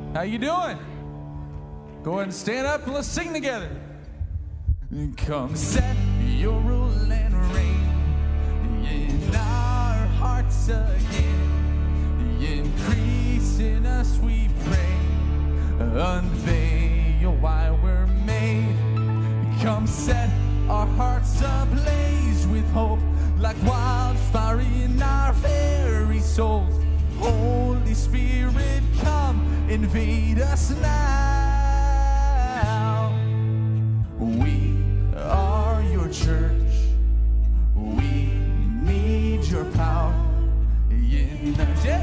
How you doing? Go ahead and stand up and let's sing together. Come set your rule and reign in our hearts again. Increase in us, we pray. Unveil why we're made. Come set our hearts ablaze with hope, like wildfire in our very souls. Holy Spirit, come invade us now. We are your church. We need your power in us. Yeah.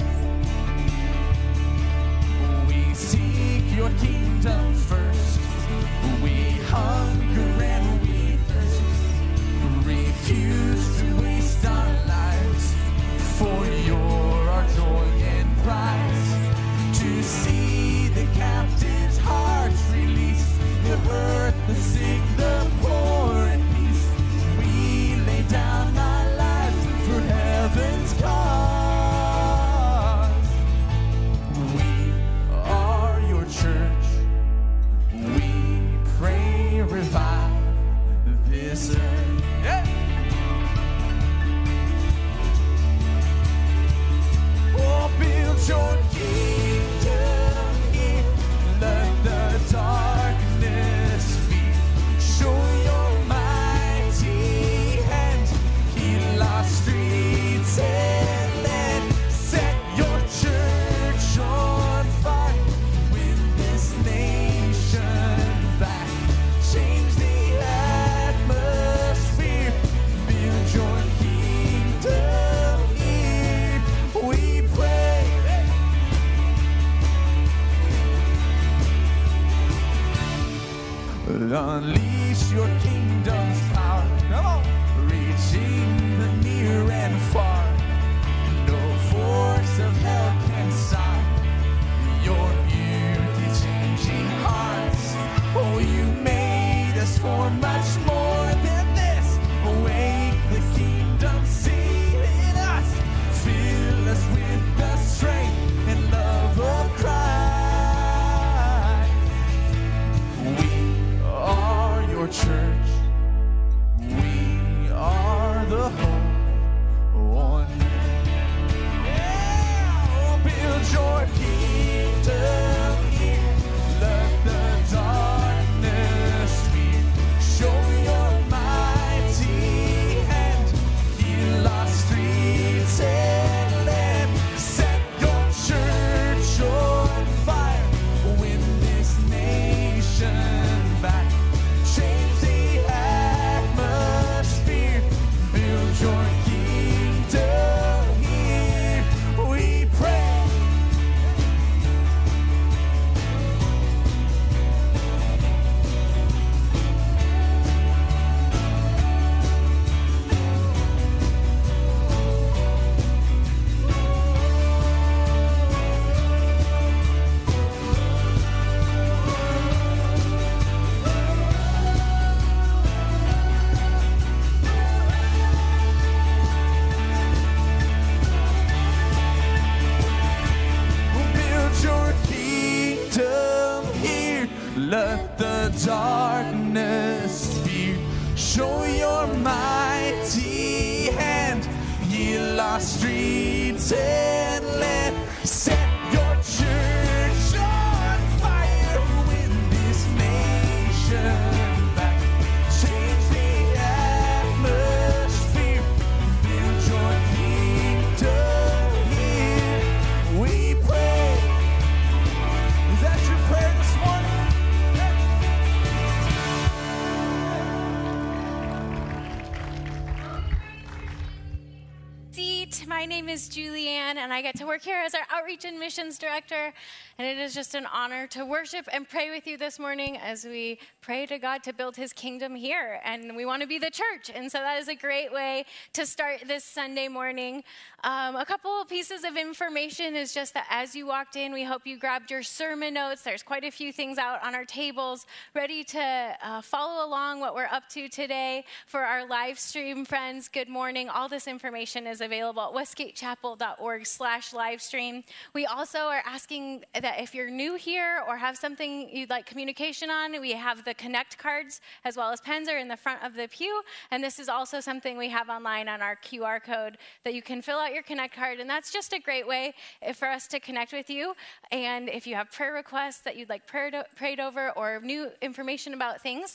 We seek your kingdom first. We hunger and we thirst. Refuse to waste our lives, for you're our joy and prize. To see the captives' hearts released, the hurt, the sick, the poor at peace. We lay down our lives for heaven's cause. We are your church. We pray, revive this earth. Yeah. Oh, build your kingdom here. Let the darkness fear. Show your mighty hand. Heal our streets and land. Set your church on fire. Win this nation back. Change the atmosphere. Build your kingdom here. We pray. Unleash your kingdom's power. Come on. Reaching the near and far. No force of hell can stop your beauty changing hearts. Oh, you made us for much more than this. Awake the kingdom seed in us. Fill us with the strength and love of Christ. We are your church. We are the hope on earth. Yeah, oh, build your kingdom here. Let the darkness fear. Show your mighty hand. Heal our streets and land. Set your church on fire. Win this nation back. Change the atmosphere. Build your kingdom here. We pray. Build your kingdom here. Let the darkness fear. Show your mighty hand. Heal our streets and land. Set your church on fire. Win this nation back. Change the atmosphere. Build your kingdom here. We pray. Is that your prayer this morning? My name is Julianne, and I get to work here as our Outreach and Missions Director. And it is just an honor to worship and pray with you this morning as we pray to God to build his kingdom here. And we want to be the church. And so that is a great way to start this Sunday morning. A couple of pieces of information is just that as you walked in, we hope you grabbed your sermon notes. There's quite a few things out on our tables ready to follow along what we're up to today. For our live stream friends, good morning. All this information is available at Westgate Chapel westgatechapel.org/livestream. We also are asking that if you're new here or have something you'd like communication on, we have the Connect cards as well as pens are in the front of the pew. And this is also something we have online on our QR code that you can fill out your Connect card. And that's just a great way for us to connect with you. And if you have prayer requests that you'd like prayed over or new information about things,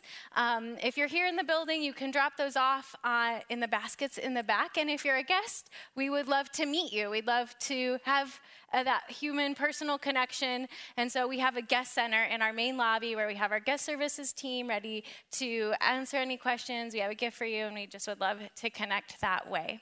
if you're here in the building, you can drop those off in the baskets in the back. And if you're a guest, we would love to meet you. We'd love to have that human personal connection. And so we have a guest center in our main lobby where we have our guest services team ready to answer any questions. We have a gift for you, and we just would love to connect that way.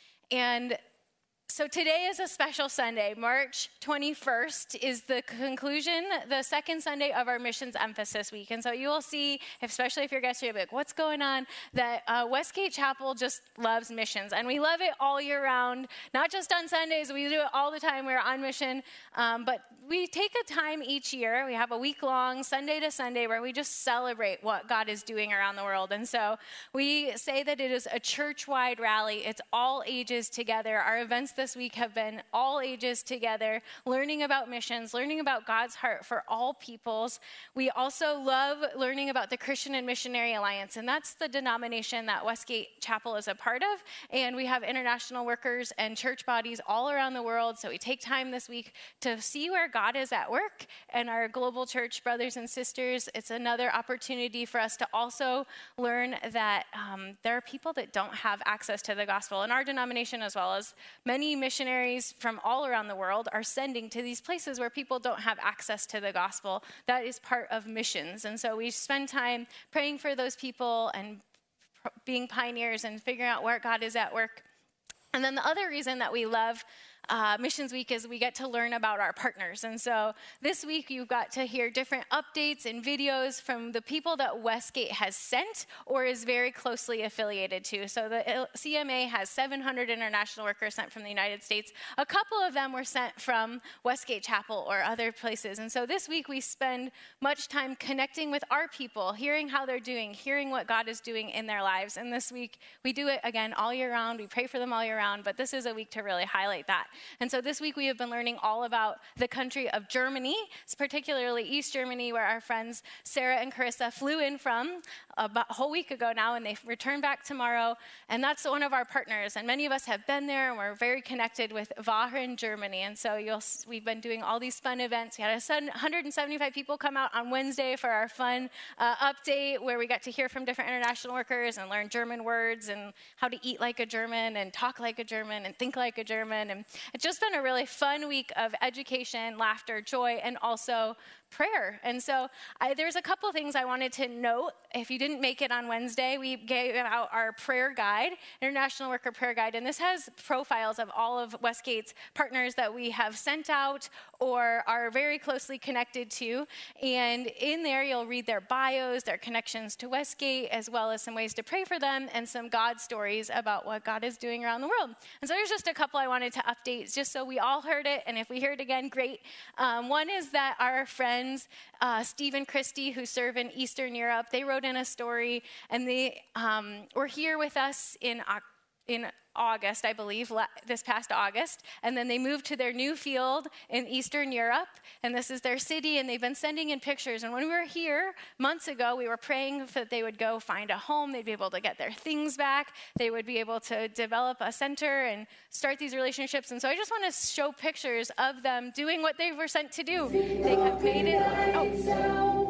And so today is a special Sunday. March 21st is the conclusion, the second Sunday of our missions emphasis week. And so you will see, especially if you're guests, you'll be like, what's going on? That Westgate Chapel just loves missions. And we love it all year round, not just on Sundays. We do it all the time. We're on mission. But we take a time each year. We have a week-long, Sunday to Sunday, where we just celebrate what God is doing around the world. And so we say that it is a church-wide rally. It's all ages together. Our events this week have been all ages together, learning about missions, learning about God's heart for all peoples. We also love learning about the Christian and Missionary Alliance, and that's the denomination that Westgate Chapel is a part of. And we have international workers and church bodies all around the world, so we take time this week to see where God is at work. And our global church brothers and sisters, it's another opportunity for us to also learn that there are people that don't have access to the gospel. In our denomination, as well as many missionaries from all around the world, are sending to these places where people don't have access to the gospel. That is part of missions. And so we spend time praying for those people and being pioneers and figuring out where God is at work. And then the other reason that we love Missions Week is we get to learn about our partners. And so this week you got to hear different updates and videos from the people that Westgate has sent or is very closely affiliated to. So the CMA has 700 international workers sent from the United States. A couple of them were sent from Westgate Chapel or other places. And so this week we spend much time connecting with our people, hearing how they're doing, hearing what God is doing in their lives. And this week we do it again all year round. We pray for them all year round, but this is a week to really highlight that. And so this week we have been learning all about the country of Germany, particularly East Germany, where our friends Sarah and Carissa flew in from about a whole week ago now, and they return back tomorrow. And that's one of our partners. And many of us have been there, and we're very connected with Wahren in Germany. And so we've been doing all these fun events. We had 175 people come out on Wednesday for our fun update, where we got to hear from different international workers and learn German words and how to eat like a German and talk like a German and think like a German. And it's just been a really fun week of education, laughter, joy, and also prayer. And so there's a couple of things I wanted to note. If you didn't make it on Wednesday, we gave out our prayer guide, International Worker Prayer Guide, and this has profiles of all of Westgate's partners that we have sent out or are very closely connected to. And in there, you'll read their bios, their connections to Westgate, as well as some ways to pray for them and some God stories about what God is doing around the world. And so there's just a couple I wanted to update just so we all heard it. And if we hear it again, great. One is that our friends, Steve and Christy, who serve in Eastern Europe, they wrote in a story, and they were here with us in August, I believe, this past August, and then they moved to their new field in Eastern Europe, and this is their city, and they've been sending in pictures. And when we were here months ago, we were praying that they would go find a home, they'd be able to get their things back, they would be able to develop a center and start these relationships. And so I just want to show pictures of them doing what they were sent to do. They have made it...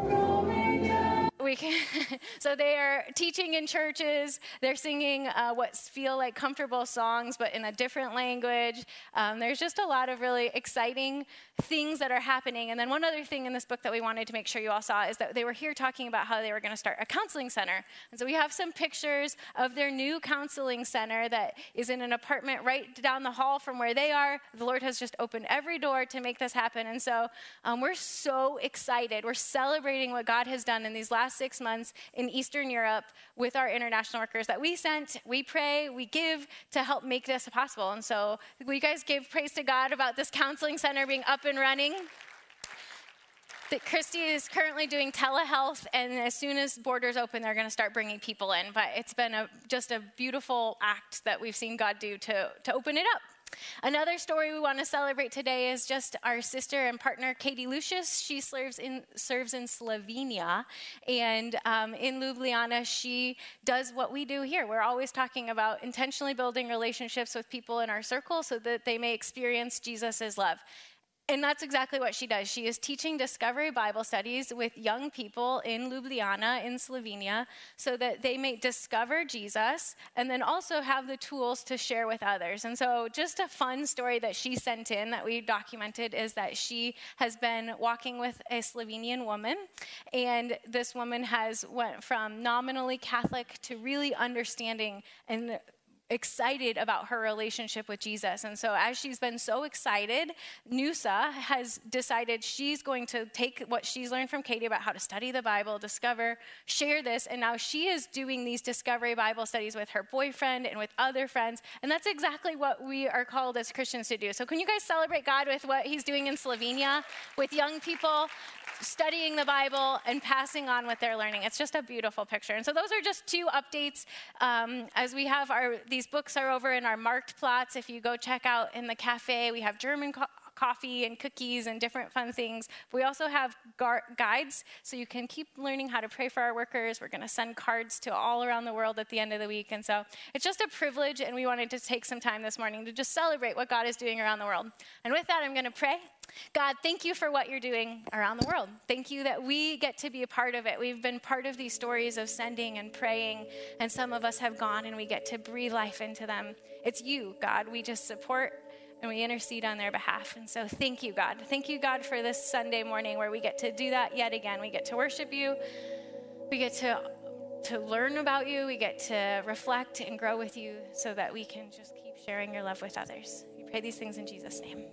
So they are teaching in churches. They're singing what feel like comfortable songs, but in a different language. There's just a lot of really exciting things that are happening. And then one other thing in this book that we wanted to make sure you all saw is that they were here talking about how they were going to start a counseling center. And so we have some pictures of their new counseling center that is in an apartment right down the hall from where they are. The Lord has just opened every door to make this happen. And so we're so excited. We're celebrating what God has done in these last 6 months in Eastern Europe with our international workers that we sent, we pray, we give to help make this possible. And so will you guys give praise to God about this counseling center being up and running? That Christy is currently doing telehealth, and as soon as borders open, they're going to start bringing people in. But it's been just a beautiful act that we've seen God do to open it up. Another story we want to celebrate today is just our sister and partner, Katie Lucius. She serves in Slovenia, and in Ljubljana, she does what we do here. We're always talking about intentionally building relationships with people in our circle so that they may experience Jesus' love. And that's exactly what she does. She is teaching Discovery Bible studies with young people in Ljubljana, in Slovenia, so that they may discover Jesus and then also have the tools to share with others. And so just a fun story that she sent in that we documented is that she has been walking with a Slovenian woman, and this woman has went from nominally Catholic to really understanding and excited about her relationship with Jesus. And so as she's been so excited, Nusa has decided she's going to take what she's learned from Katie about how to study the Bible, discover, share this, and now she is doing these Discovery Bible studies with her boyfriend and with other friends, and that's exactly what we are called as Christians to do. So can you guys celebrate God with what he's doing in Slovenia with young people studying the Bible and passing on what they're learning? It's just a beautiful picture. And so those are just two updates. As we have these books are over in our marked plots. If you go check out in the cafe, we have German coffee and cookies and different fun things. We also have guides, so you can keep learning how to pray for our workers. We're going to send cards to all around the world at the end of the week. And so it's just a privilege, and we wanted to take some time this morning to just celebrate what God is doing around the world. And with that, I'm going to pray. God, thank you for what you're doing around the world. Thank you that we get to be a part of it. We've been part of these stories of sending and praying, and some of us have gone and we get to breathe life into them. It's you, God. We just support and we intercede on their behalf. And so thank you, God. Thank you, God, for this Sunday morning where we get to do that yet again. We get to worship you. We get to learn about you. We get to reflect and grow with you so that we can just keep sharing your love with others. We pray these things in Jesus' name.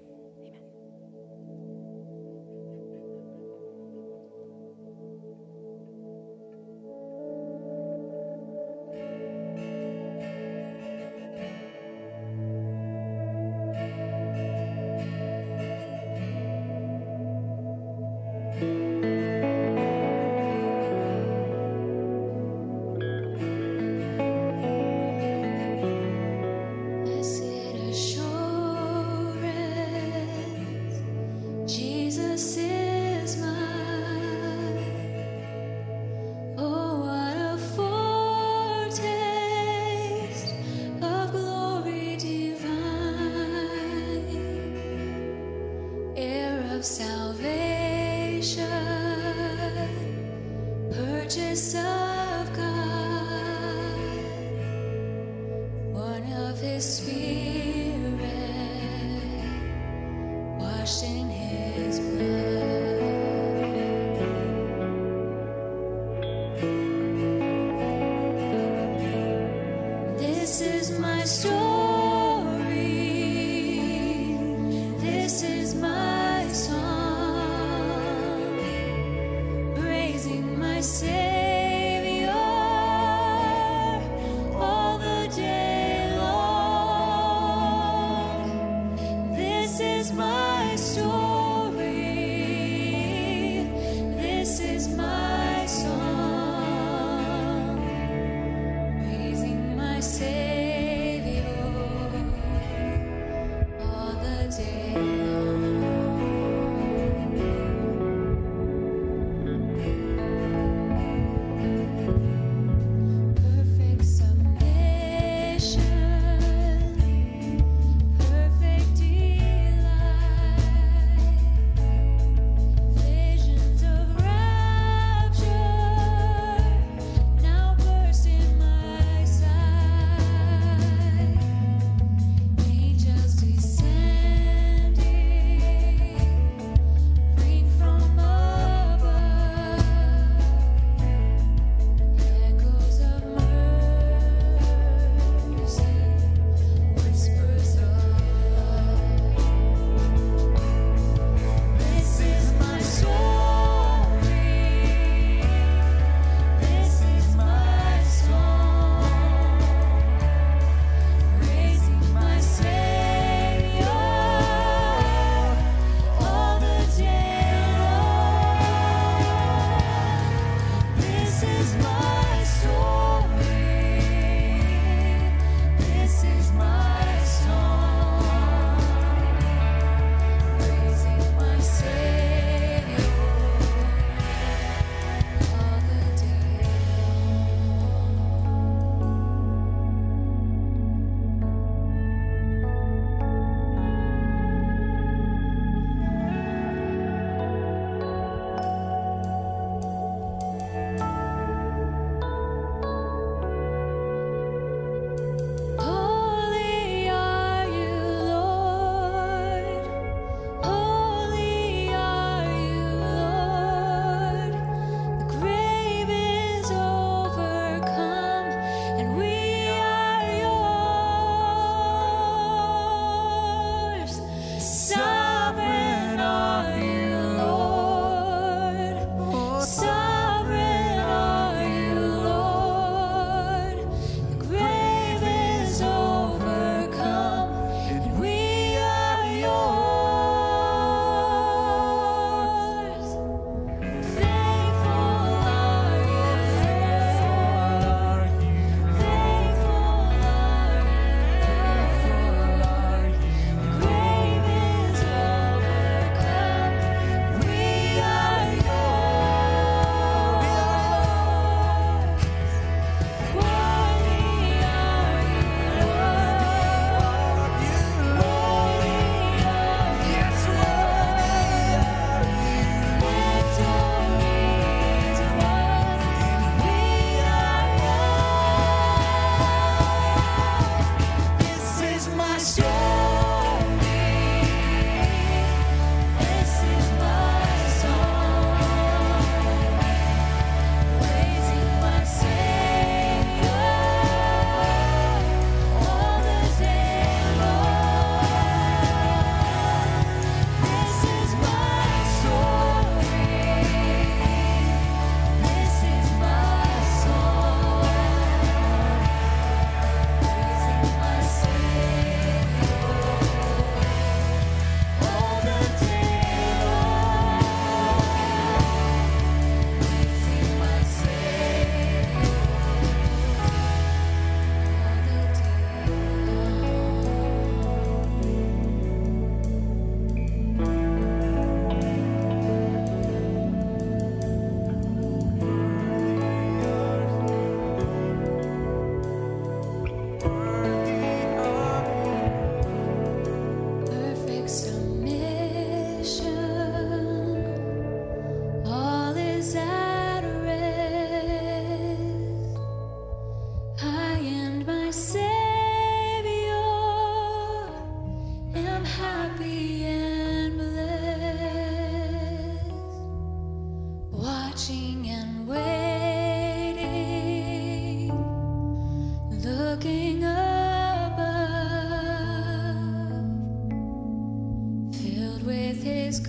His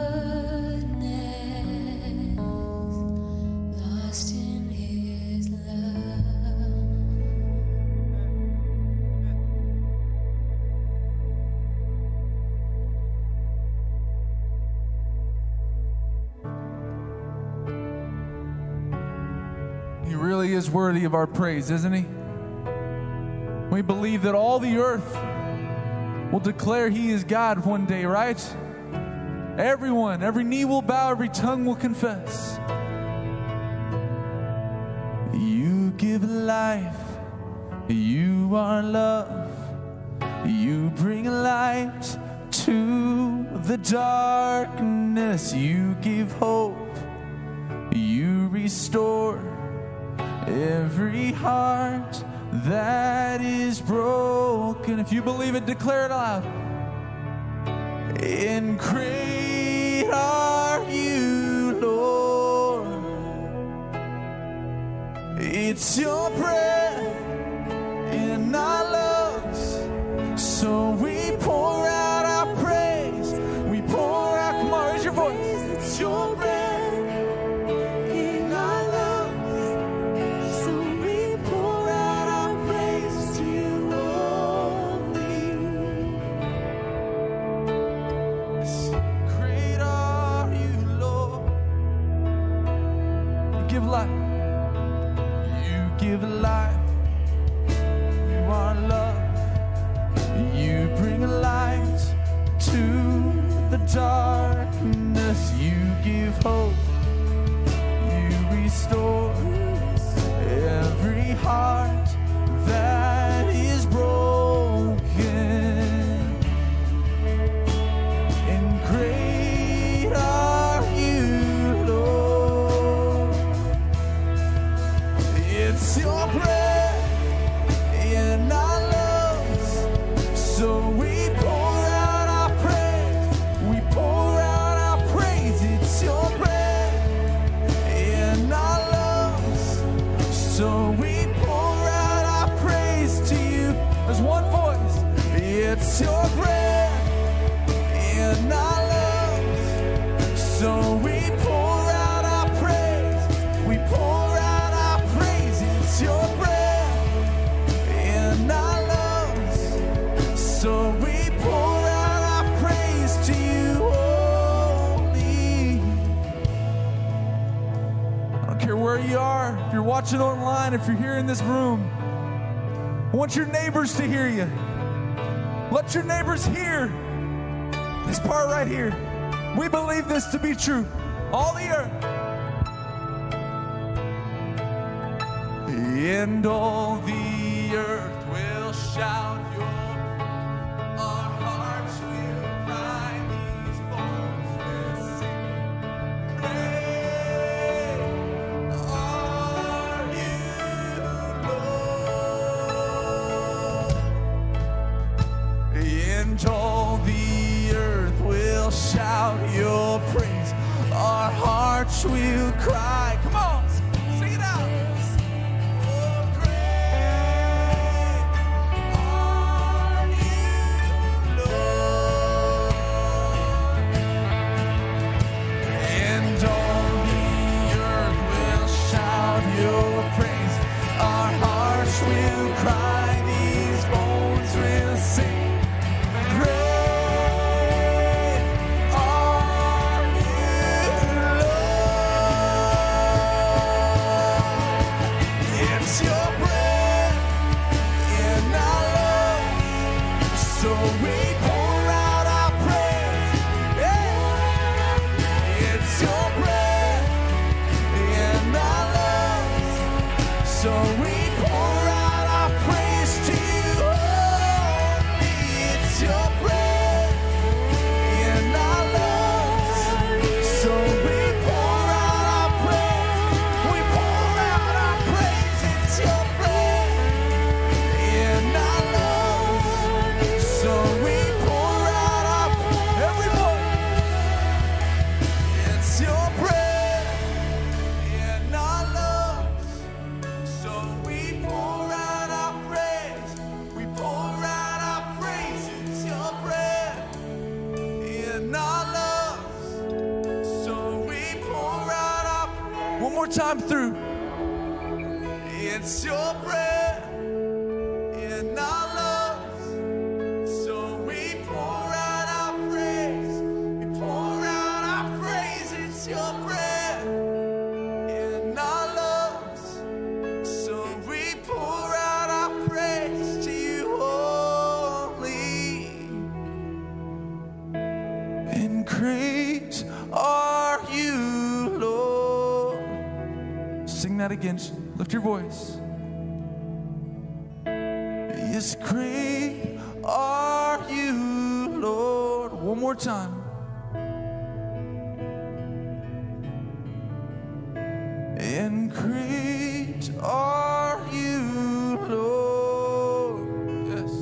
goodness, lost in His love. He really is worthy of our praise, isn't He? We believe that all the earth will declare He is God one day, right? Everyone, every knee will bow, every tongue will confess. You give life, you are love, you bring light to the darkness, you give hope, you restore every heart that is broken. If you believe it, declare it aloud. And great are you, Lord. It's your breath in our lungs, so we pour out our praise. We pour out, come on, raise your voice. It's your breath. Give life, you are love, you bring light to the darkness, you give hope, you restore every heart that is broken. And great are you, Lord. It's your breath in our lungs, so we pour out our praise. We pour out our praise. It's your breath in our lungs, so we pour out our praise to you. There's one voice. It's your breath in our lungs, so we pour out our praise. We pour out our praise. It's your breath in our lungs, so we pour out our praise to you only. I don't care where you are, if you're watching online, if you're here in this room, I want your neighbors to hear you. Let your neighbors hear this part right here. We believe this to be true. All the earth. And all the earth will shout your praise. Our hearts will cry, these bones will sing. Great are you, Lord. And all the earth will shout your praise. Our hearts will cry. Come on, sing it out. Will cry, these bones will sing. Great are you, Lord. time through. It's your breath in our lungs, so we pour out our praise. We pour out our praise. It's your breath in our lungs, so we pour out our praise to you only. And great are you, Lord. Sing that again. Lift your voice. Yes, great are you, Lord. One more time. And great are you, Lord. Yes.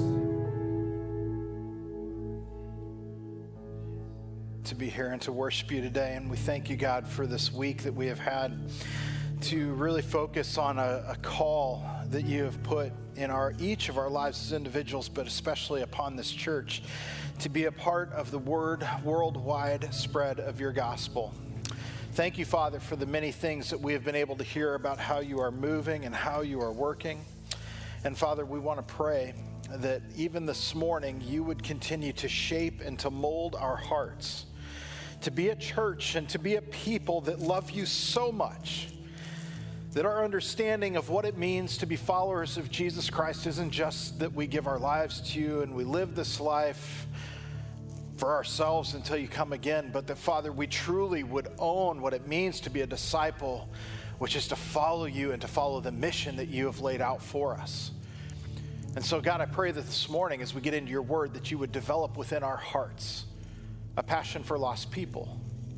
To be here and to worship you today. And we thank you, God, for this week that we have had to really focus on a call that you have put in each of our lives as individuals, but especially upon this church, to be a part of the worldwide spread of your gospel. Thank you, Father, for the many things that we have been able to hear about how you are moving and how you are working. And Father, we want to pray that even this morning you would continue to shape and to mold our hearts, to be a church and to be a people that love you so much, that our understanding of what it means to be followers of Jesus Christ isn't just that we give our lives to you and we live this life for ourselves until you come again, but that, Father, we truly would own what it means to be a disciple, which is to follow you and to follow the mission that you have laid out for us. And so, God, I pray that this morning as we get into your word that you would develop within our hearts a passion for lost people.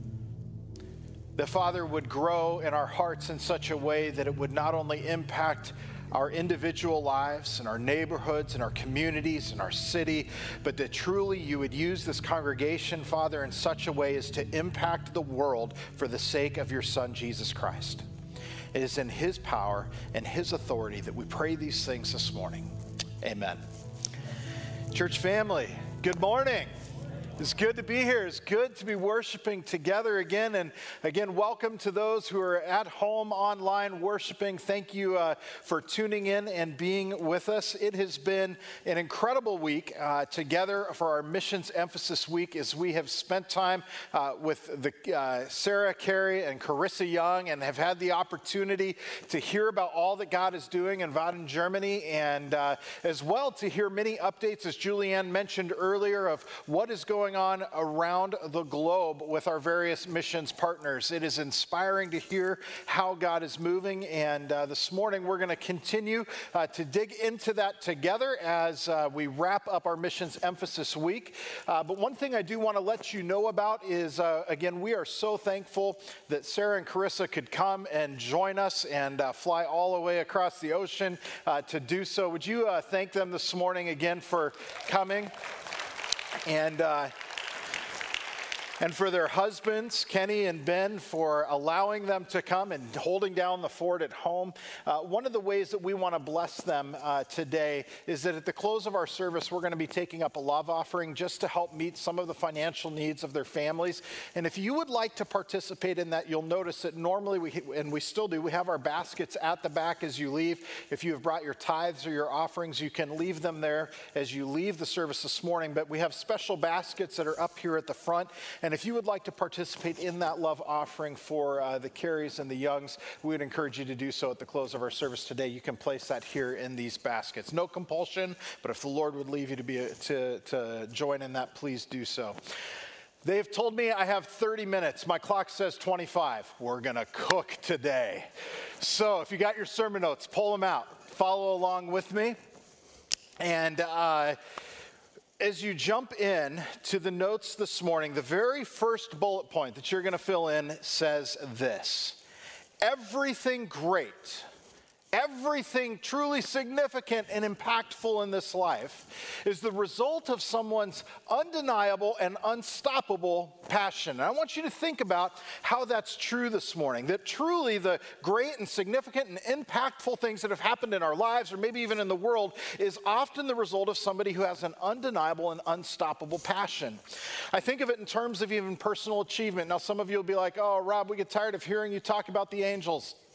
That, Father, would grow in our hearts in such a way that it would not only impact our individual lives and our neighborhoods and our communities and our city, but that truly you would use this congregation, Father, in such a way as to impact the world for the sake of your Son, Jesus Christ. It is in his power and his authority that we pray these things this morning. Amen. Church family, good morning. It's good to be here. It's good to be worshiping together again. And again, welcome to those who are at home online worshiping. Thank you for tuning in and being with us. It has been an incredible week together for our Missions Emphasis Week as we have spent time with Sarah Carey and Carissa Young and have had the opportunity to hear about all that God is doing in Baden, Germany, and as well to hear many updates, as Julianne mentioned earlier, of what is going on around the globe with our various missions partners. It is inspiring to hear how God is moving, and this morning we're going to continue to dig into that together as we wrap up our Missions Emphasis Week. But one thing I do want to let you know about is, again, we are so thankful that Sarah and Carissa could come and join us and fly all the way across the ocean to do so. Would you thank them this morning again for coming? And for their husbands, Kenny and Ben, for allowing them to come and holding down the fort at home. One of the ways that we want to bless them today is that at the close of our service, we're going to be taking up a love offering just to help meet some of the financial needs of their families. And if you would like to participate in that, you'll notice that normally we still do, we have our baskets at the back as you leave. If you have brought your tithes or your offerings, you can leave them there as you leave the service this morning. But we have special baskets that are up here at the front. And if you would like to participate in that love offering for the Careys and the Youngs, we would encourage you to do so at the close of our service today. You can place that here in these baskets. No compulsion, but if the Lord would leave you to join in that, please do so. They've told me I have 30 minutes. My clock says 25. We're going to cook today. So if you got your sermon notes, pull them out. Follow along with me. And as you jump in to the notes this morning, the very first bullet point that you're going to fill in says this: everything great, everything truly significant and impactful in this life is the result of someone's undeniable and unstoppable passion. And I want you to think about how that's true this morning, that truly the great and significant and impactful things that have happened in our lives, or maybe even in the world, is often the result of somebody who has an undeniable and unstoppable passion. I think of it in terms of even personal achievement. Now, some of you will be like, oh, Rob, we get tired of hearing you talk about the angels.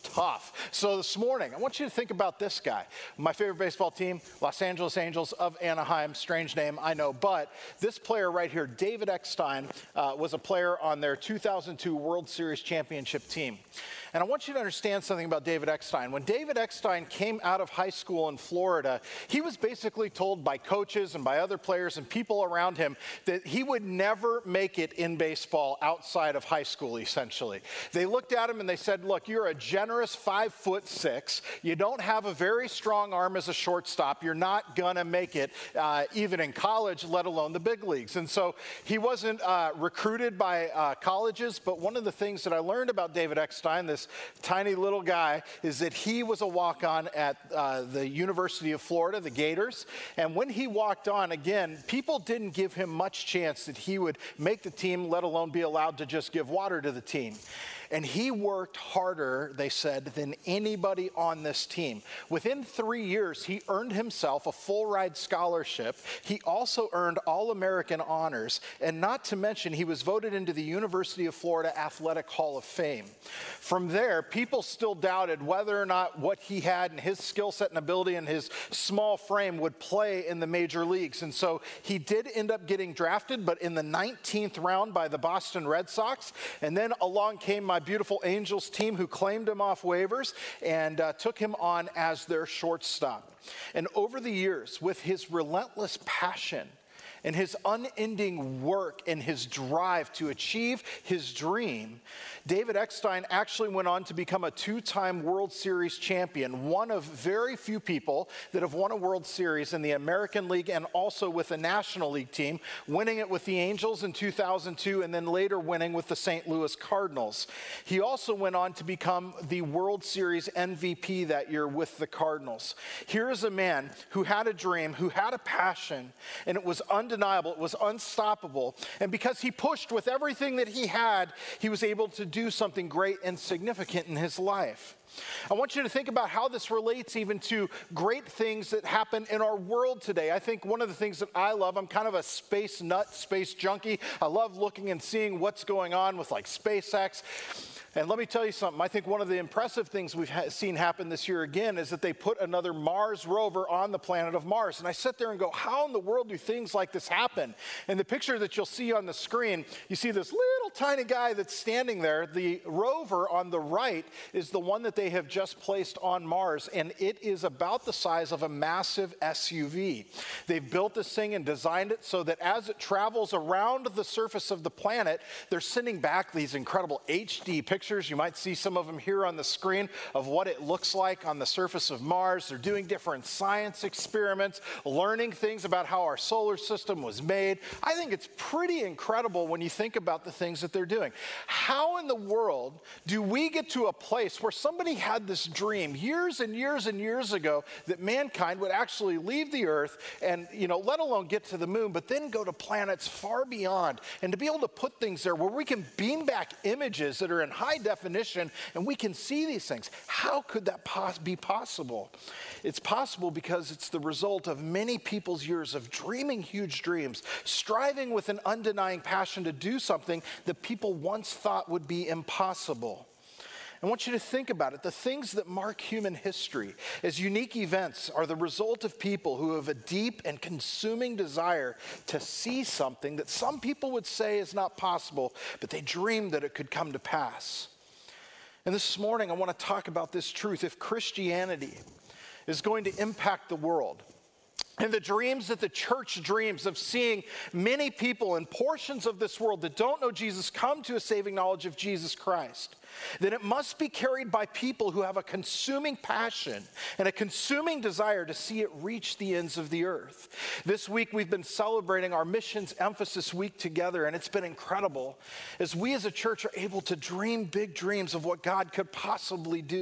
tough. So this morning, I want you to think about this guy. My favorite baseball team, Los Angeles Angels of Anaheim. Strange name, I know. But this player right here, David Eckstein, was a player on their 2002 World Series championship team. And I want you to understand something about David Eckstein. When David Eckstein came out of high school in Florida, he was basically told by coaches and by other players and people around him that he would never make it in baseball outside of high school, essentially. They looked at him and they said, look, you're a generous 5'6". You don't have a very strong arm as a shortstop. You're not going to make it even in college, let alone the big leagues. And so he wasn't recruited by colleges, but one of the things that I learned about David Eckstein, this tiny little guy, is that he was a walk-on at the University of Florida, the Gators. And when he walked on, again, people didn't give him much chance that he would make the team, let alone be allowed to just give water to the team. And he worked harder, they said, than anybody on this team. Within 3 years, he earned himself a full-ride scholarship. He also earned All-American honors. And not to mention, he was voted into the University of Florida Athletic Hall of Fame. From there, people still doubted whether or not what he had and his skill set and ability and his small frame would play in the major leagues. And so he did end up getting drafted, but in the 19th round by the Boston Red Sox. And then along came my beautiful Angels team, who claimed him off waivers and took him on as their shortstop. And over the years, with his relentless passion and his unending work and his drive to achieve his dream, David Eckstein actually went on to become a 2-time World Series champion, one of very few people that have won a World Series in the American League and also with the National League team, winning it with the Angels in 2002 and then later winning with the St. Louis Cardinals. He also went on to become the World Series MVP that year with the Cardinals. Here is a man who had a dream, who had a passion, and it was undeniable, it was unstoppable. And because he pushed with everything that he had, he was able to do something great and significant in his life. I want you to think about how this relates even to great things that happen in our world today. I think one of the things that I love, I'm kind of a space nut, space junkie. I love looking and seeing what's going on with like SpaceX. And let me tell you something, I think one of the impressive things we've seen happen this year again is that they put another Mars rover on the planet of Mars. And I sit there and go, how in the world do things like this happen? And the picture that you'll see on the screen, you see this little tiny guy that's standing there. The rover on the right is the one that they have just placed on Mars, and it is about the size of a massive SUV. They've built this thing and designed it so that as it travels around the surface of the planet, they're sending back these incredible HD pictures. You might see some of them here on the screen of what it looks like on the surface of Mars. They're doing different science experiments, learning things about how our solar system was made. I think it's pretty incredible when you think about the things that they're doing. How in the world do we get to a place where somebody had this dream years and years and years ago that mankind would actually leave the Earth and, let alone get to the moon, but then go to planets far beyond, and to be able to put things there where we can beam back images that are in high definition and we can see these things? How could that be possible? It's possible because it's the result of many people's years of dreaming huge dreams, striving with an undenying passion to do something that people once thought would be impossible. I want you to think about it. The things that mark human history as unique events are the result of people who have a deep and consuming desire to see something that some people would say is not possible, but they dreamed that it could come to pass. And this morning, I want to talk about this truth. If Christianity is going to impact the world, and the dreams that the church dreams of seeing many people in portions of this world that don't know Jesus come to a saving knowledge of Jesus Christ, then it must be carried by people who have a consuming passion and a consuming desire to see it reach the ends of the earth. This week we've been celebrating our Missions Emphasis Week together, and it's been incredible as we as a church are able to dream big dreams of what God could possibly do.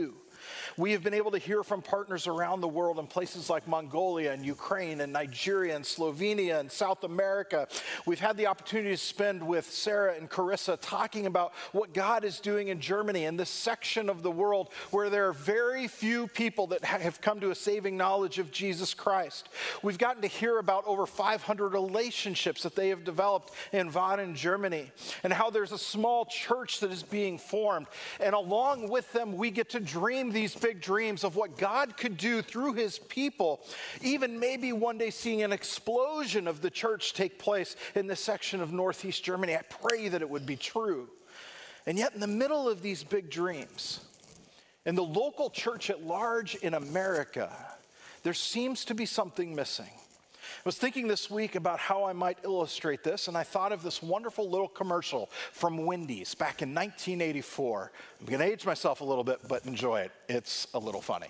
We have been able to hear from partners around the world in places like Mongolia and Ukraine and Nigeria and Slovenia and South America. We've had the opportunity to spend with Sarah and Carissa talking about what God is doing in Germany, in this section of the world where there are very few people that have come to a saving knowledge of Jesus Christ. We've gotten to hear about over 500 relationships that they have developed in Baden, Germany, and how there's a small church that is being formed. And along with them, we get to dream these big dreams of what God could do through his people, even maybe one day seeing an explosion of the church take place in this section of Northeast Germany. I pray that it would be true. And yet in the middle of these big dreams, in the local church at large in America, there seems to be something missing. I was thinking this week about how I might illustrate this, and I thought of this wonderful little commercial from Wendy's back in 1984. I'm going to age myself a little bit, but enjoy it. It's a little funny.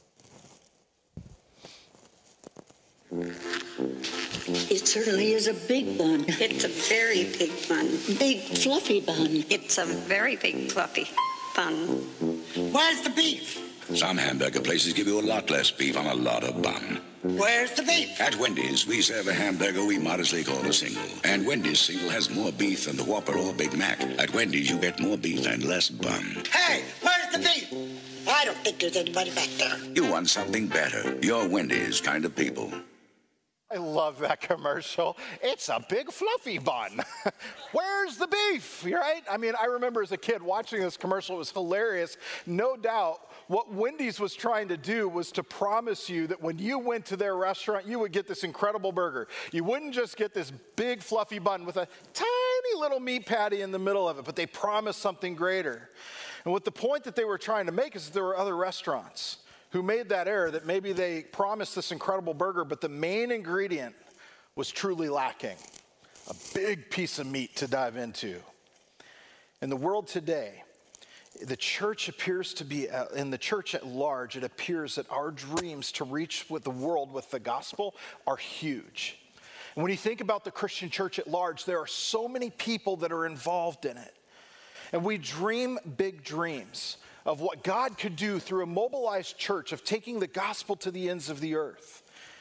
It certainly is a big bun. It's a very big bun. Big fluffy bun. It's a very big fluffy bun. Where's the beef? Some hamburger places give you a lot less beef on a lot of bun. Where's the beef? At Wendy's, we serve a hamburger we modestly call a single. And Wendy's single has more beef than the Whopper or Big Mac. At Wendy's, you get more beef and less bun. Hey, where's the beef? I don't think there's anybody back there. You want something better. You're Wendy's kind of people. I love that commercial. It's a big fluffy bun. Where's the beef? Right? I mean, I remember as a kid watching this commercial. It was hilarious. No doubt what Wendy's was trying to do was to promise you that when you went to their restaurant, you would get this incredible burger. You wouldn't just get this big fluffy bun with a tiny little meat patty in the middle of it, but they promised something greater. And what the point that they were trying to make is that there were other restaurants who made that error, that maybe they promised this incredible burger, but the main ingredient was truly lacking. A big piece of meat to dive into. In the world today, the church appears to be, in the church at large, it appears that our dreams to reach with the world with the gospel are huge. And when you think about the Christian church at large, there are so many people that are involved in it. And we dream big dreams of what God could do through a mobilized church, of taking the gospel to the ends of the earth.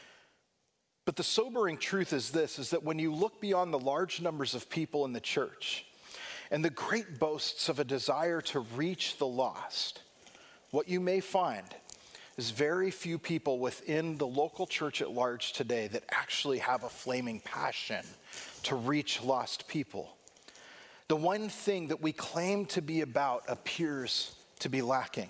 But the sobering truth is this, is that when you look beyond the large numbers of people in the church and the great boasts of a desire to reach the lost, what you may find is very few people within the local church at large today that actually have a flaming passion to reach lost people. The one thing that we claim to be about appears to be lacking,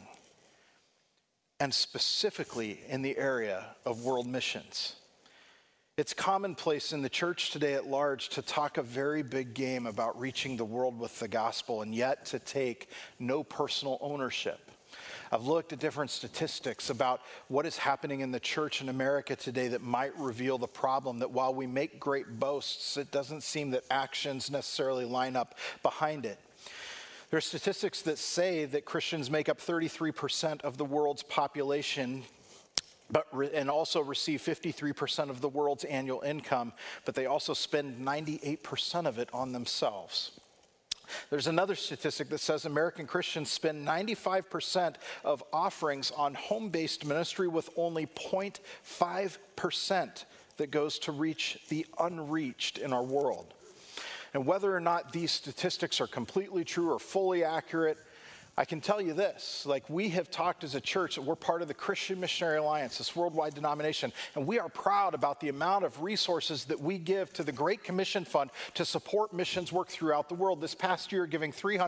and specifically in the area of world missions. It's commonplace in the church today at large to talk a very big game about reaching the world with the gospel, and yet to take no personal ownership. I've looked at different statistics about what is happening in the church in America today that might reveal the problem, that while we make great boasts, it doesn't seem that actions necessarily line up behind it. There are statistics that say that Christians make up 33% of the world's population, and also receive 53% of the world's annual income, but they also spend 98% of it on themselves. There's another statistic that says American Christians spend 95% of offerings on home-based ministry, with only 0.5% that goes to reach the unreached in our world. And whether or not these statistics are completely true or fully accurate, I can tell you this, like, we have talked as a church that we're part of the Christian Missionary Alliance, this worldwide denomination, and we are proud about the amount of resources that we give to the Great Commission Fund to support missions work throughout the world. This past year, giving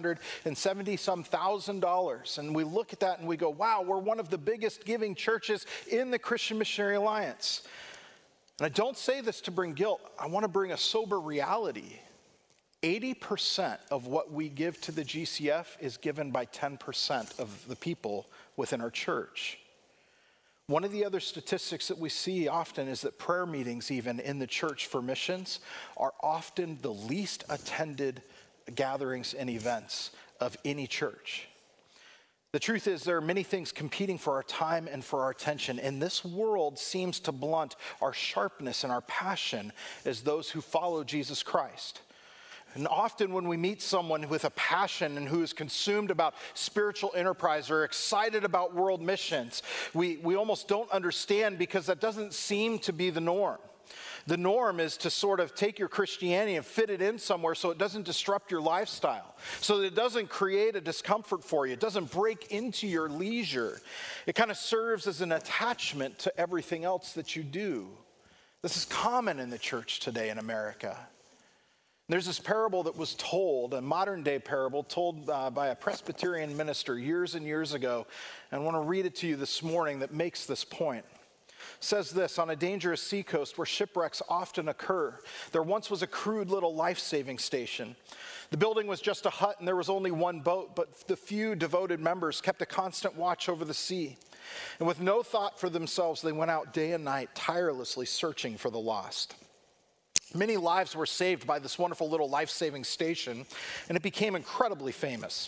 $370,000. And we look at that and we go, wow, we're one of the biggest giving churches in the Christian Missionary Alliance. And I don't say this to bring guilt. I want to bring a sober reality. 80% of what we give to the GCF is given by 10% of the people within our church. One of the other statistics that we see often is that prayer meetings, even in the church for missions, are often the least attended gatherings and events of any church. The truth is, there are many things competing for our time and for our attention, and this world seems to blunt our sharpness and our passion as those who follow Jesus Christ. And often when we meet someone with a passion and who is consumed about spiritual enterprise or excited about world missions, we almost don't understand because that doesn't seem to be the norm. The norm is to sort of take your Christianity and fit it in somewhere so it doesn't disrupt your lifestyle, so that it doesn't create a discomfort for you. It doesn't break into your leisure. It kind of serves as an attachment to everything else that you do. This is common in the church today in America. There's this parable that was told, a modern day parable told by a Presbyterian minister years and years ago. And I want to read it to you this morning that makes this point. It says this: on a dangerous seacoast where shipwrecks often occur, there once was a crude little life-saving station. The building was just a hut and there was only one boat, but the few devoted members kept a constant watch over the sea. And with no thought for themselves, they went out day and night, tirelessly searching for the lost. Many lives were saved by this wonderful little life-saving station, and it became incredibly famous.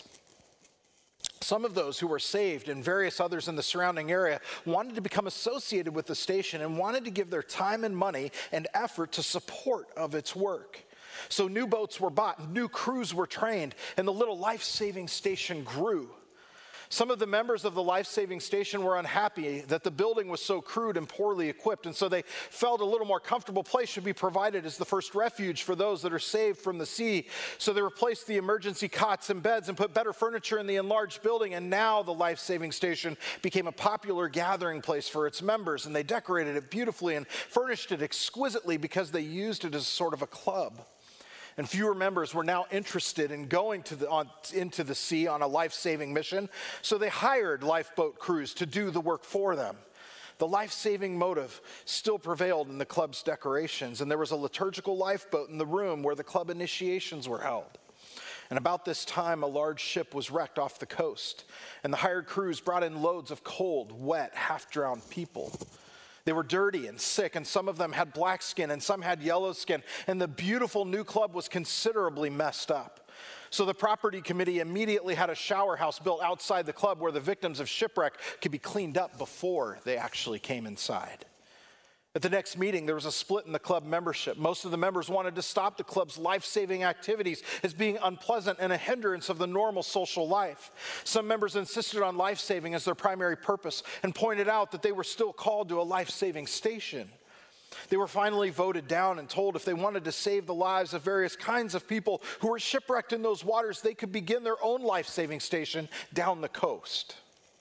Some of those who were saved and various others in the surrounding area wanted to become associated with the station and wanted to give their time and money and effort to support of its work. So new boats were bought, new crews were trained, and the little life-saving station grew. Some of the members of the life-saving station were unhappy that the building was so crude and poorly equipped, and so they felt a little more comfortable place should be provided as the first refuge for those that are saved from the sea. So they replaced the emergency cots and beds and put better furniture in the enlarged building, and now the life-saving station became a popular gathering place for its members, and they decorated it beautifully and furnished it exquisitely because they used it as sort of a club. And fewer members were now interested in going into the sea on a life-saving mission, so they hired lifeboat crews to do the work for them. The life-saving motive still prevailed in the club's decorations, and there was a liturgical lifeboat in the room where the club initiations were held. And about this time, a large ship was wrecked off the coast, and the hired crews brought in loads of cold, wet, half-drowned people. They were dirty and sick, and some of them had black skin, and some had yellow skin, and the beautiful new club was considerably messed up. So the property committee immediately had a shower house built outside the club where the victims of shipwreck could be cleaned up before they actually came inside. At the next meeting, there was a split in the club membership. Most of the members wanted to stop the club's life-saving activities as being unpleasant and a hindrance of the normal social life. Some members insisted on life-saving as their primary purpose and pointed out that they were still called to a life-saving station. They were finally voted down and told if they wanted to save the lives of various kinds of people who were shipwrecked in those waters, they could begin their own life-saving station down the coast,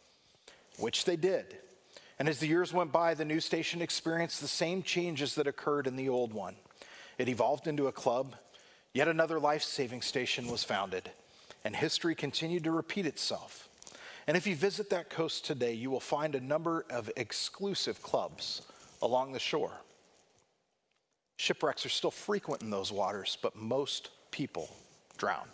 which they did. And as the years went by, the new station experienced the same changes that occurred in the old one. It evolved into a club. Yet another life-saving station was founded, and history continued to repeat itself. And if you visit that coast today, you will find a number of exclusive clubs along the shore. Shipwrecks are still frequent in those waters, but most people drowned.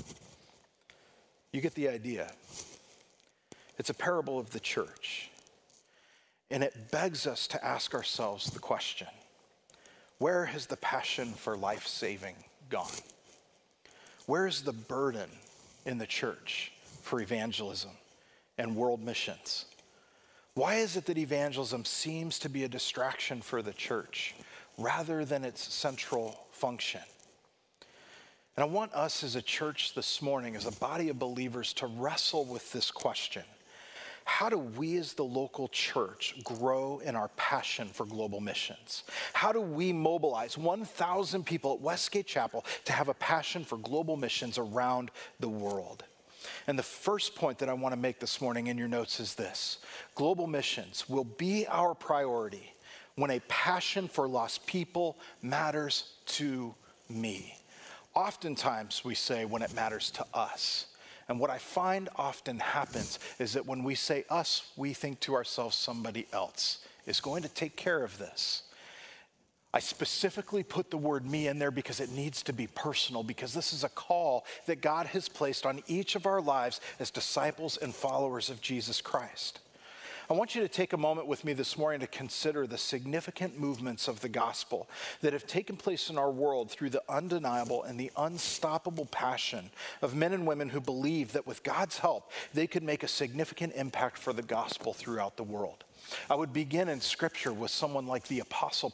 You get the idea. It's a parable of the church. And it begs us to ask ourselves the question, where has the passion for life-saving gone? Where is the burden in the church for evangelism and world missions? Why is it that evangelism seems to be a distraction for the church rather than its central function? And I want us as a church this morning, as a body of believers, to wrestle with this question. How do we as the local church grow in our passion for global missions? How do we mobilize 1,000 people at Westgate Chapel to have a passion for global missions around the world? And the first point that I want to make this morning in your notes is this: global missions will be our priority when a passion for lost people matters to me. Oftentimes we say when it matters to us. And what I find often happens is that when we say us, we think to ourselves somebody else is going to take care of this. I specifically put the word me in there because it needs to be personal, because this is a call that God has placed on each of our lives as disciples and followers of Jesus Christ. I want you to take a moment with me this morning to consider the significant movements of the gospel that have taken place in our world through the undeniable and the unstoppable passion of men and women who believe that with God's help, they could make a significant impact for the gospel throughout the world. I would begin in Scripture with someone like the Apostle Paul.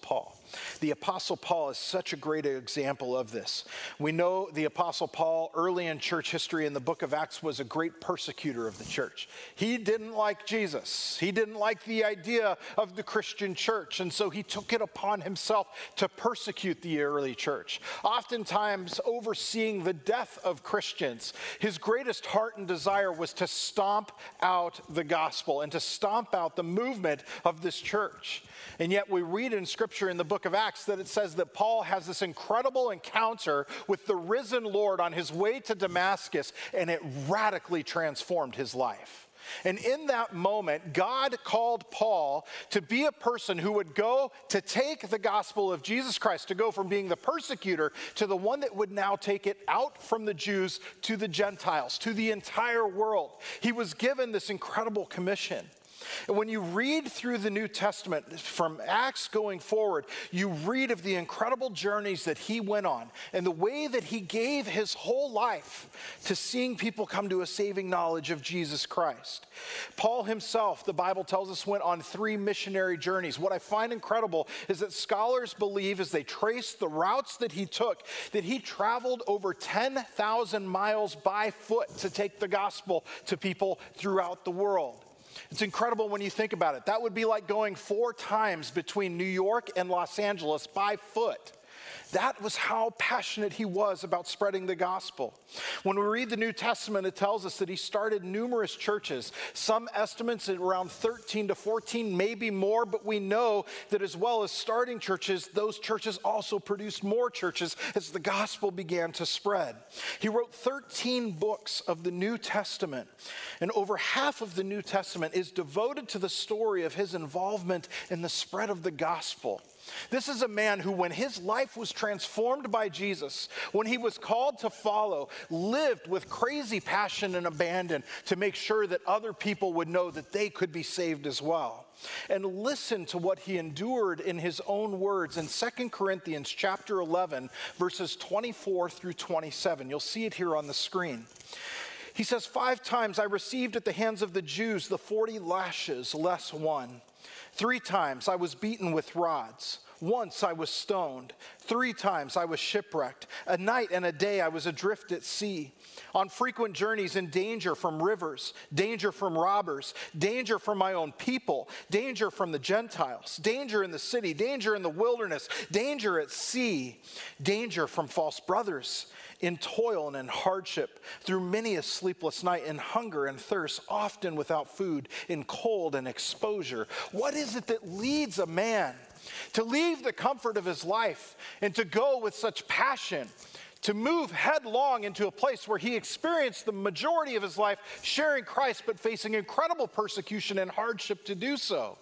The Apostle Paul is such a great example of this. We know the Apostle Paul, early in church history in the book of Acts, was a great persecutor of the church. He didn't like Jesus. He didn't like the idea of the Christian church, and so he took it upon himself to persecute the early church, oftentimes overseeing the death of Christians. His greatest heart and desire was to stomp out the gospel and to stomp out the movement of this church. And yet we read in Scripture in the book of Acts that it says that Paul has this incredible encounter with the risen Lord on his way to Damascus, and it radically transformed his life. And in that moment, God called Paul to be a person who would go to take the gospel of Jesus Christ, to go from being the persecutor to the one that would now take it out from the Jews to the Gentiles, to the entire world. He was given this incredible commission. And when you read through the New Testament, from Acts going forward, you read of the incredible journeys that he went on and the way that he gave his whole life to seeing people come to a saving knowledge of Jesus Christ. Paul himself, the Bible tells us, went on 3 missionary journeys. What I find incredible is that scholars believe, as they trace the routes that he took, that he traveled over 10,000 miles by foot to take the gospel to people throughout the world. It's incredible when you think about it. That would be like going 4 times between New York and Los Angeles by foot. That was how passionate he was about spreading the gospel. When we read the New Testament, it tells us that he started numerous churches. Some estimates at around 13 to 14, maybe more, but we know that as well as starting churches, those churches also produced more churches as the gospel began to spread. He wrote 13 books of the New Testament, and over half of the New Testament is devoted to the story of his involvement in the spread of the gospel. This is a man who, when his life was transformed by Jesus, when he was called to follow, lived with crazy passion and abandon to make sure that other people would know that they could be saved as well. And listen to what he endured in his own words in 2 Corinthians chapter 11, verses 24 through 27. You'll see it here on the screen. He says, 5 times I received at the hands of the Jews the 40 lashes less 1. 3 times I was beaten with rods. Once I was stoned. 3 times I was shipwrecked. A night and a day I was adrift at sea. On frequent journeys in danger from rivers, danger from robbers, danger from my own people, danger from the Gentiles, danger in the city, danger in the wilderness, danger at sea, danger from false brothers, in toil and in hardship, through many a sleepless night, in hunger and thirst, often without food, in cold and exposure. What is it that leads a man to leave the comfort of his life and to go with such passion, to move headlong into a place where he experienced the majority of his life sharing Christ, but facing incredible persecution and hardship to do so?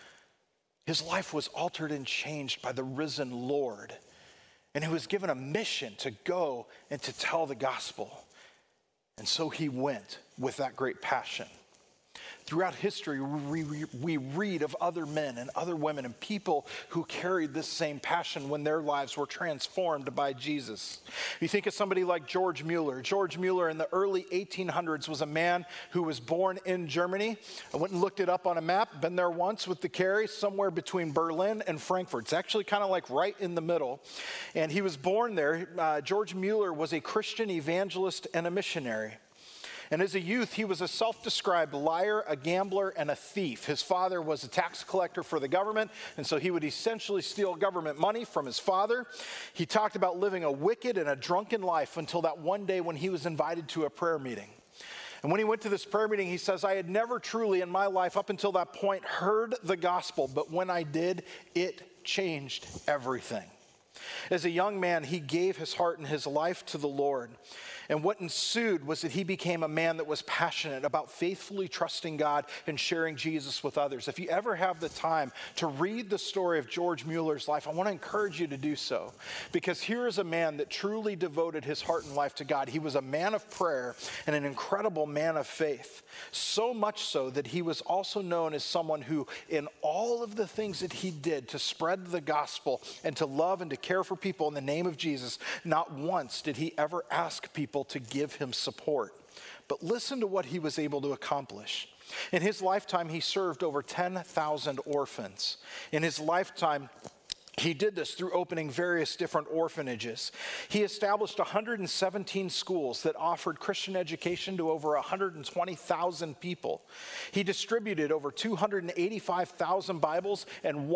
His life was altered and changed by the risen Lord. And he was given a mission to go and to tell the gospel. And so he went with that great passion. Throughout history, we read of other men and other women and people who carried this same passion when their lives were transformed by Jesus. You think of somebody like George Mueller. George Mueller in the early 1800s was a man who was born in Germany. I went and looked it up on a map. Been there once with the Carrie, somewhere between Berlin and Frankfurt. It's actually kind of like right in the middle. And he was born there. George Mueller was a Christian evangelist and a missionary. And as a youth, he was a self-described liar, a gambler, and a thief. His father was a tax collector for the government, and so he would essentially steal government money from his father. He talked about living a wicked and a drunken life until that one day when he was invited to a prayer meeting. And when he went to this prayer meeting, he says, I had never truly in my life up until that point heard the gospel, but when I did, it changed everything. As a young man, he gave his heart and his life to the Lord. And what ensued was that he became a man that was passionate about faithfully trusting God and sharing Jesus with others. If you ever have the time to read the story of George Mueller's life, I want to encourage you to do so. Because here is a man that truly devoted his heart and life to God. He was a man of prayer and an incredible man of faith. So much so that he was also known as someone who, in all of the things that he did to spread the gospel and to love and to care for people in the name of Jesus, not once did he ever ask people to give him support. But listen to what he was able to accomplish. In his lifetime, he served over 10,000 orphans. In his lifetime, He did this through opening various different orphanages. He established 117 schools that offered Christian education to over 120,000 people. He distributed over 285,000 Bibles and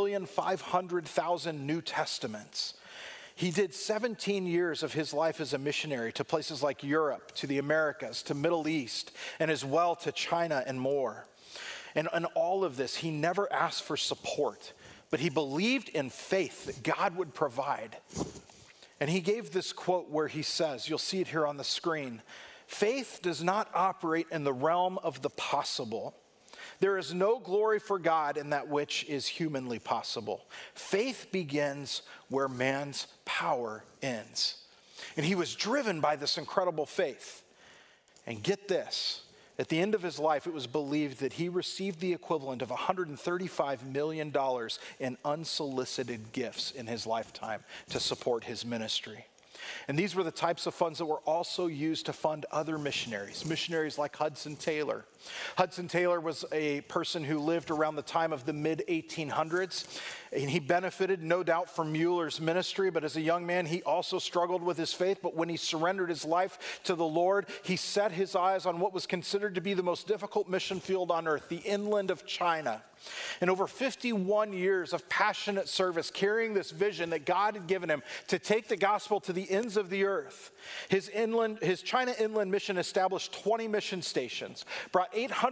1,500,000 New Testaments. He did 17 years of his life as a missionary to places like Europe, to the Americas, to Middle East, and as well to China and more. And in all of this, he never asked for support, but he believed in faith that God would provide. And he gave this quote where he says, you'll see it here on the screen, "Faith does not operate in the realm of the possible. There is no glory for God in that which is humanly possible. Faith begins where man's power ends." And he was driven by this incredible faith. And get this, at the end of his life, it was believed that he received the equivalent of $135 million in unsolicited gifts in his lifetime to support his ministry. And these were the types of funds that were also used to fund other missionaries like Hudson Taylor. Hudson Taylor was a person who lived around the time of the mid-1800s, and he benefited, no doubt, from Mueller's ministry, but as a young man, he also struggled with his faith. But when he surrendered his life to the Lord, he set his eyes on what was considered to be the most difficult mission field on earth, the inland of China. And over 51 years of passionate service, carrying this vision that God had given him to take the gospel to the ends of the earth, his China Inland Mission established 20 mission stations, brought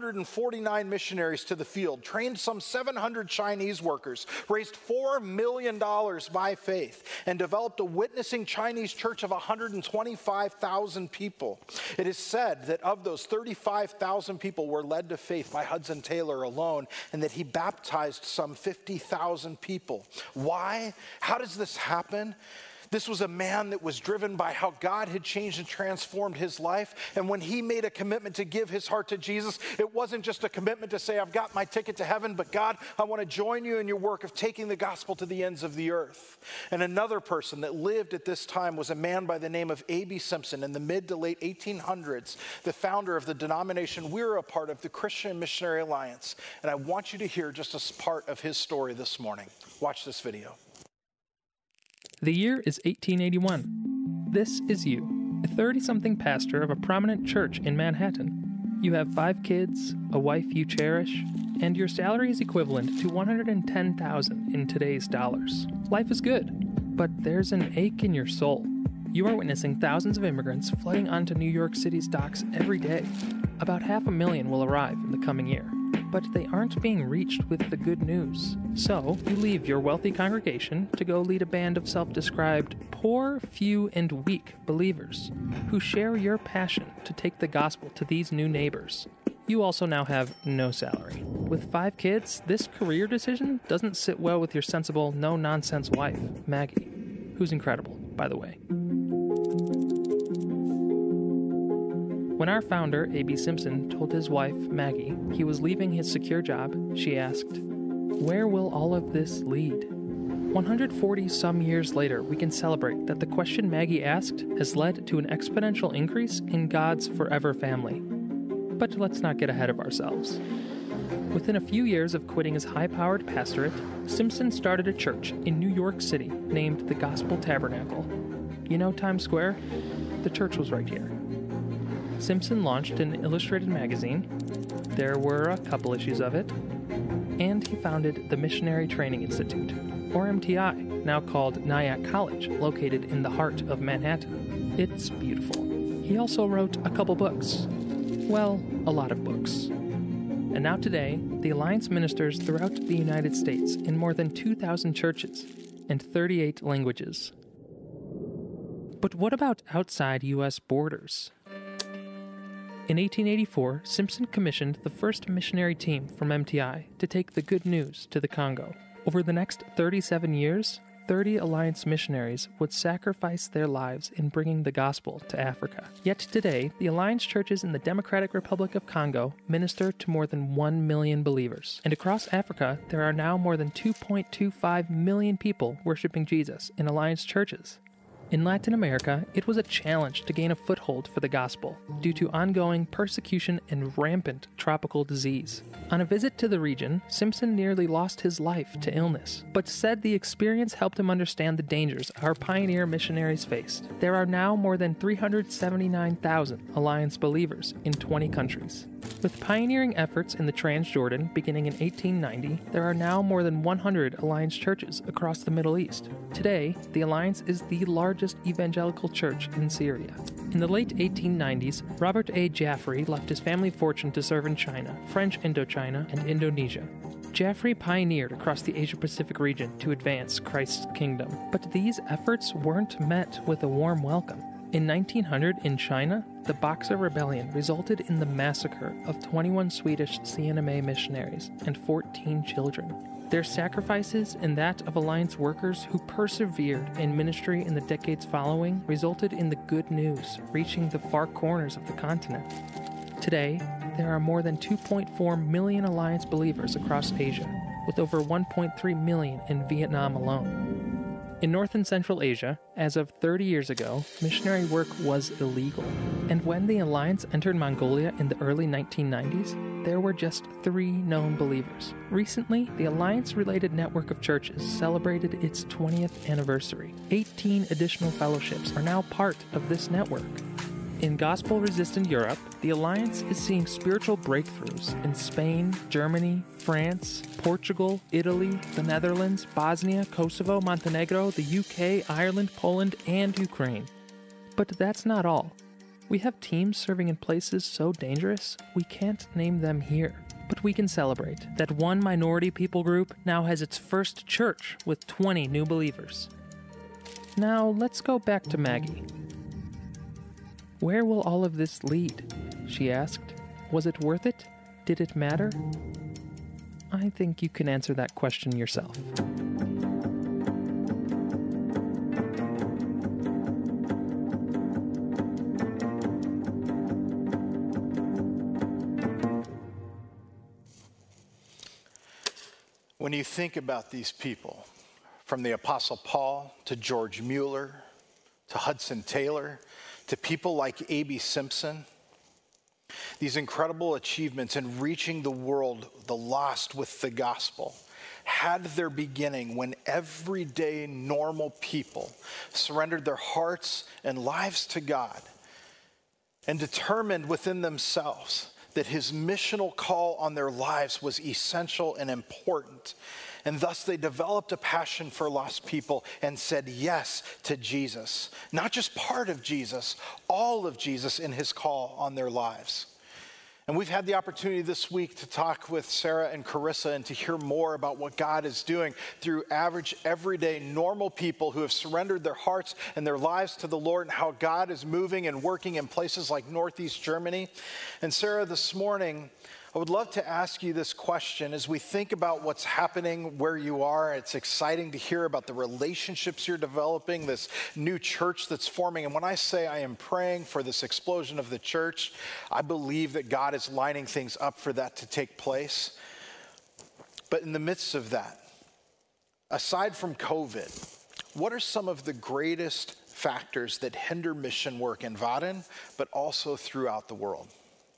849 missionaries to the field, trained some 700 Chinese workers, raised $4 million by faith, and developed a witnessing Chinese church of 125,000 people. It is said that of those, 35,000 people were led to faith by Hudson Taylor alone, and that he baptized some 50,000 people. Why? How does this happen? This was a man that was driven by how God had changed and transformed his life. And when he made a commitment to give his heart to Jesus, it wasn't just a commitment to say, I've got my ticket to heaven, but God, I want to join you in your work of taking the gospel to the ends of the earth. And another person that lived at this time was a man by the name of A.B. Simpson in the mid to late 1800s, the founder of the denomination we're a part of, the Christian Missionary Alliance. And I want you to hear just a part of his story this morning. Watch this video. The year is 1881. This is you, a 30-something pastor of a prominent church in Manhattan. You have 5 kids, a wife you cherish, and your salary is equivalent to $110,000 in today's dollars. Life is good, but there's an ache in your soul. You are witnessing thousands of immigrants flooding onto New York City's docks every day. About 500,000 will arrive in the coming year. But they aren't being reached with the good news. So you leave your wealthy congregation to go lead a band of self-described poor, few, and weak believers who share your passion to take the gospel to these new neighbors. You also now have no salary. With 5 kids, this career decision doesn't sit well with your sensible, no-nonsense wife, Maggie, who's incredible, by the way. When our founder, A.B. Simpson, told his wife, Maggie, he was leaving his secure job, she asked, "Where will all of this lead?" 140-some years later, we can celebrate that the question Maggie asked has led to an exponential increase in God's forever family. But let's not get ahead of ourselves. Within a few years of quitting his high-powered pastorate, Simpson started a church in New York City named the Gospel Tabernacle. You know Times Square? The church was right here. Simpson launched an illustrated magazine. There were a couple issues of it. And he founded the Missionary Training Institute, or MTI, now called Nyack College, located in the heart of Manhattan. It's beautiful. He also wrote a couple books. Well, a lot of books. And now today, the Alliance ministers throughout the United States in more than 2,000 churches and 38 languages. But what about outside U.S. borders? In 1884, Simpson commissioned the first missionary team from MTI to take the good news to the Congo. Over the next 37 years, 30 Alliance missionaries would sacrifice their lives in bringing the gospel to Africa. Yet today, the Alliance churches in the Democratic Republic of Congo minister to more than 1 million believers. And across Africa, there are now more than 2.25 million people worshiping Jesus in Alliance churches. In Latin America, it was a challenge to gain a foothold for the gospel due to ongoing persecution and rampant tropical disease. On a visit to the region, Simpson nearly lost his life to illness, but said the experience helped him understand the dangers our pioneer missionaries faced. There are now more than 379,000 Alliance believers in 20 countries. With pioneering efforts in the Transjordan beginning in 1890, there are now more than 100 Alliance churches across the Middle East. Today, the Alliance is the largest evangelical church in Syria. In the late 1890s, Robert A. Jaffrey left his family fortune to serve in China, French Indochina, and Indonesia. Jaffrey pioneered across the Asia-Pacific region to advance Christ's kingdom, but these efforts weren't met with a warm welcome. In 1900, in China, the Boxer Rebellion resulted in the massacre of 21 Swedish CNMA missionaries and 14 children. Their sacrifices and that of Alliance workers who persevered in ministry in the decades following resulted in the good news reaching the far corners of the continent. Today, there are more than 2.4 million Alliance believers across Asia, with over 1.3 million in Vietnam alone. In North and Central Asia, as of 30 years ago, missionary work was illegal. And when the Alliance entered Mongolia in the early 1990s, there were just 3 known believers. Recently, the Alliance-related network of churches celebrated its 20th anniversary. 18 additional fellowships are now part of this network. In gospel-resistant Europe, the Alliance is seeing spiritual breakthroughs in Spain, Germany, France, Portugal, Italy, the Netherlands, Bosnia, Kosovo, Montenegro, the UK, Ireland, Poland, and Ukraine. But that's not all. We have teams serving in places so dangerous, we can't name them here. But we can celebrate that one minority people group now has its first church with 20 new believers. Now, let's go back to Maggie. Where will all of this lead? She asked. Was it worth it? Did it matter? I think you can answer that question yourself. When you think about these people, from the Apostle Paul to George Mueller to Hudson Taylor, to people like A.B. Simpson, these incredible achievements in reaching the world, the lost, with the gospel, had their beginning when everyday normal people surrendered their hearts and lives to God and determined within themselves that his missional call on their lives was essential and important. And thus they developed a passion for lost people and said yes to Jesus. Not just part of Jesus, all of Jesus in his call on their lives. And we've had the opportunity this week to talk with Sarah and Carissa and to hear more about what God is doing through average, everyday, normal people who have surrendered their hearts and their lives to the Lord, and how God is moving and working in places like Northeast Germany. And Sarah, this morning, I would love to ask you this question. As we think about what's happening where you are, it's exciting to hear about the relationships you're developing, this new church that's forming. And when I say I am praying for this explosion of the church, I believe that God is lining things up for that to take place. But in the midst of that, aside from COVID, what are some of the greatest factors that hinder mission work in Vaden, but also throughout the world?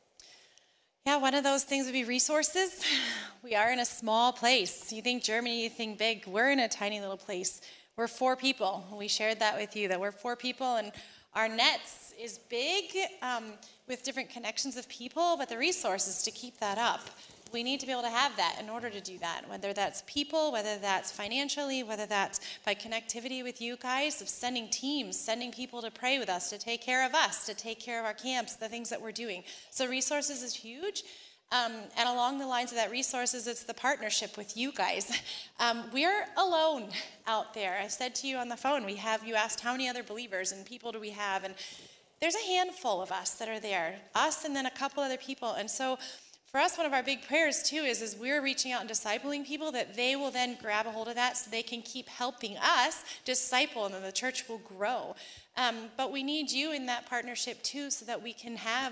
Yeah, one of those things would be resources. We are in a small place. You think Germany, you think big. We're in a tiny little place. We're 4 people. We shared that with you, that we're 4 people, and our nets is big with different connections of people, but the resources to keep that up. We need to be able to have that in order to do that, whether that's people, whether that's financially, whether that's by connectivity with you guys, of sending teams, sending people to pray with us, to take care of us, to take care of our camps, the things that we're doing. So resources is huge. And along the lines of that resources, it's the partnership with you guys. We're alone out there. I said to you on the phone, you asked how many other believers and people do we have, and there's a handful of us that are there, us and then a couple other people. And so for us, one of our big prayers, too, is we're reaching out and discipling people, that they will then grab a hold of that so they can keep helping us disciple, and then the church will grow. But we need you in that partnership, too, so that we can have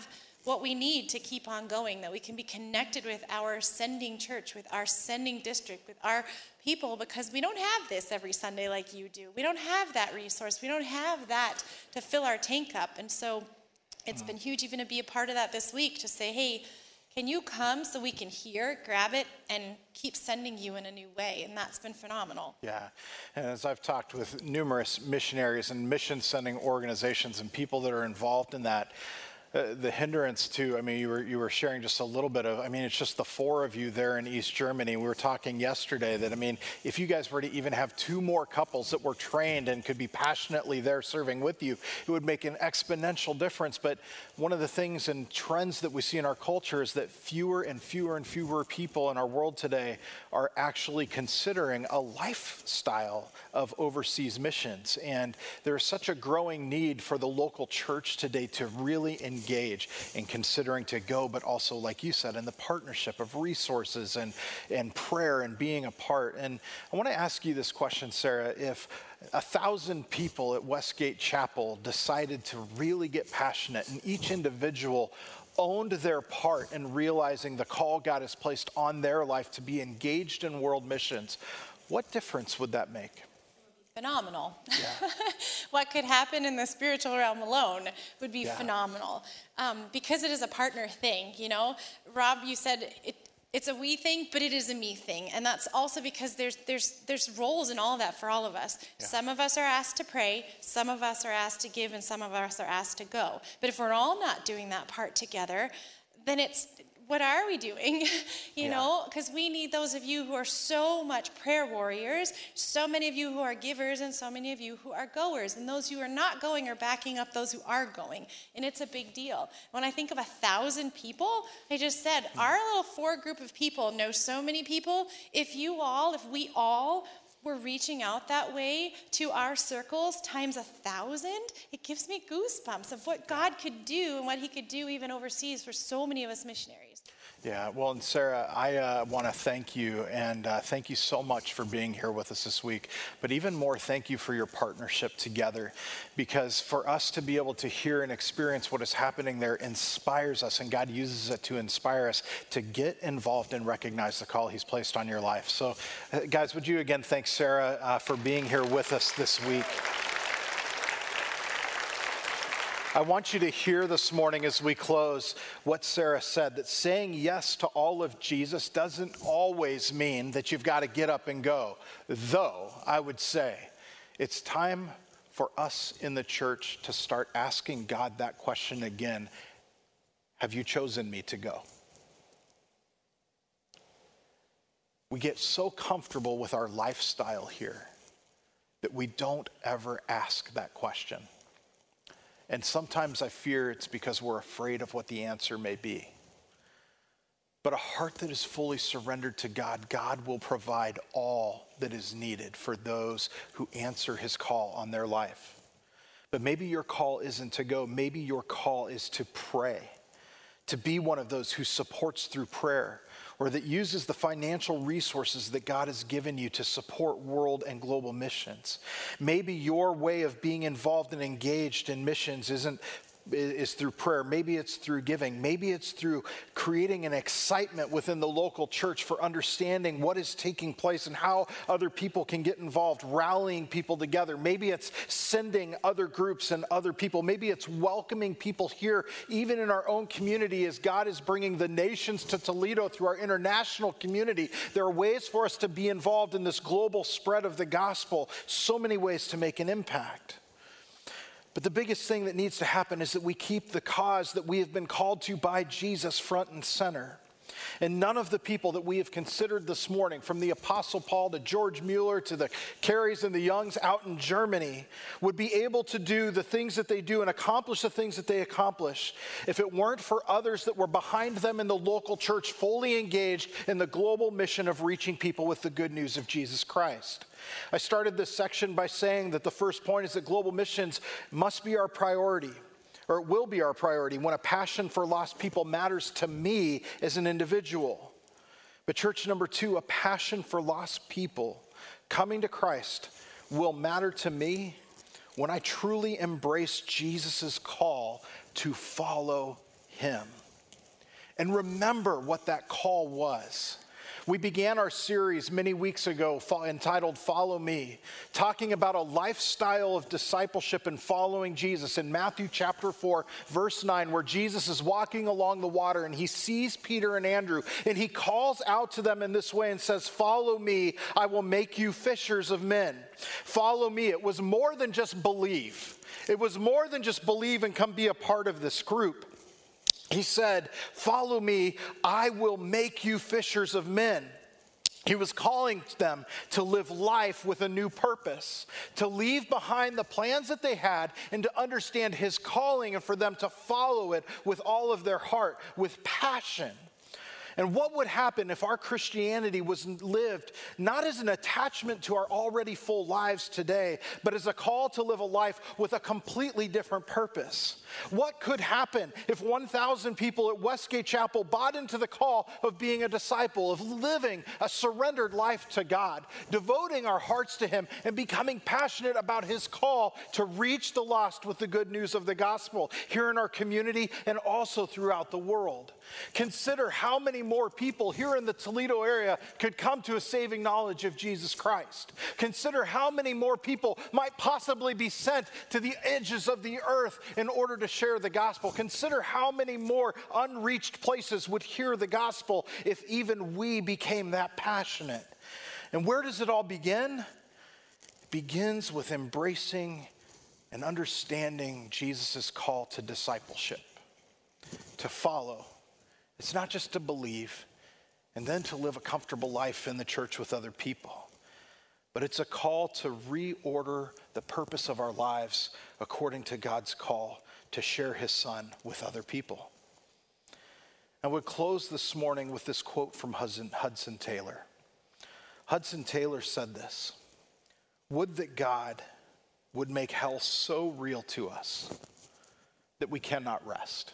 what we need to keep on going, that we can be connected with our sending church, with our sending district, with our people, because we don't have this every Sunday like you do. We don't have that resource. We don't have that to fill our tank up. And so it's been huge even to be a part of that this week, to say, hey, can you come so we can hear, grab it, and keep sending you in a new way? And that's been phenomenal. Yeah, and as I've talked with numerous missionaries and mission-sending organizations and people that are involved in that, the hindrance to, I mean, you were sharing just a little bit of, I mean, it's just the four of you there in East Germany. We were talking yesterday that, I mean, if you guys were to even have two more couples that were trained and could be passionately there serving with you, it would make an exponential difference. But one of the things and trends that we see in our culture is that fewer and fewer and fewer people in our world today are actually considering a lifestyle of overseas missions. And there's such a growing need for the local church today to really engage in considering to go, but also, like you said, in the partnership of resources and prayer and being a part. And I want to ask you this question, Sarah. If 1,000 people at Westgate Chapel decided to really get passionate, and each individual owned their part in realizing the call God has placed on their life to be engaged in world missions, what difference would that make? Phenomenal. Yeah. What could happen in the spiritual realm alone would be phenomenal. Because it is a partner thing, you know. Rob, you said it's a we thing, but it is a me thing. And that's also because there's roles in all of that for all of us. Yeah. Some of us are asked to pray, some of us are asked to give, and some of us are asked to go. But if we're all not doing that part together, then it's, what are we doing? you know, because we need those of you who are so much prayer warriors, so many of you who are givers, and so many of you who are goers. And those who are not going are backing up those who are going. And it's a big deal. When I think of 1,000 people, I just said, our little 4 group of people know so many people. If we all were reaching out that way to our circles times 1,000, it gives me goosebumps of what God could do and what he could do even overseas for so many of us missionaries. Yeah, well, and Sarah, I want to thank you, and thank you so much for being here with us this week. But even more, thank you for your partnership together, because for us to be able to hear and experience what is happening there inspires us, and God uses it to inspire us to get involved and recognize the call he's placed on your life. So, guys, would you again thank Sarah for being here with us this week. I want you to hear this morning as we close what Sarah said, that saying yes to all of Jesus doesn't always mean that you've got to get up and go. Though, I would say, it's time for us in the church to start asking God that question again. Have you chosen me to go? We get so comfortable with our lifestyle here that we don't ever ask that question. And sometimes I fear it's because we're afraid of what the answer may be. But a heart that is fully surrendered to God, God will provide all that is needed for those who answer his call on their life. But maybe your call isn't to go. Maybe your call is to pray, to be one of those who supports through prayer, or that uses the financial resources that God has given you to support world and global missions. Maybe your way of being involved and engaged in missions is through prayer. Maybe it's through giving. Maybe it's through creating an excitement within the local church for understanding what is taking place and how other people can get involved, rallying people together. Maybe it's sending other groups and other people. Maybe it's welcoming people here, even in our own community, as God is bringing the nations to Toledo through our international community. There are ways for us to be involved in this global spread of the gospel, so many ways to make an impact. But the biggest thing that needs to happen is that we keep the cause that we have been called to by Jesus front and center. And none of the people that we have considered this morning, from the Apostle Paul to George Mueller to the Carries and the Youngs out in Germany, would be able to do the things that they do and accomplish the things that they accomplish if it weren't for others that were behind them in the local church, fully engaged in the global mission of reaching people with the good news of Jesus Christ. I started this section by saying that the first point is that global missions must be our priority, or it will be our priority when a passion for lost people matters to me as an individual. But church number 2, a passion for lost people coming to Christ will matter to me when I truly embrace Jesus' call to follow him. And remember what that call was. We began our series many weeks ago entitled Follow Me, talking about a lifestyle of discipleship and following Jesus in Matthew chapter 4, verse 9, where Jesus is walking along the water and he sees Peter and Andrew and he calls out to them in this way and says, "Follow me, I will make you fishers of men." Follow me. It was more than just believe. It was more than just believe and come be a part of this group. He said, "Follow me, I will make you fishers of men." He was calling them to live life with a new purpose, to leave behind the plans that they had and to understand his calling and for them to follow it with all of their heart, with passion. And what would happen if our Christianity was lived not as an attachment to our already full lives today, but as a call to live a life with a completely different purpose? What could happen if 1,000 people at Westgate Chapel bought into the call of being a disciple, of living a surrendered life to God, devoting our hearts to him and becoming passionate about his call to reach the lost with the good news of the gospel here in our community and also throughout the world? Consider how many more people here in the Toledo area could come to a saving knowledge of Jesus Christ. Consider how many more people might possibly be sent to the edges of the earth in order to share the gospel. Consider how many more unreached places would hear the gospel if even we became that passionate. And where does it all begin? It begins with embracing and understanding Jesus' call to discipleship, to follow. It's not just to believe and then to live a comfortable life in the church with other people, but it's a call to reorder the purpose of our lives according to God's call to share his son with other people. I would close this morning with this quote from Hudson Taylor. Hudson Taylor said this: "Would that God would make hell so real to us that we cannot rest.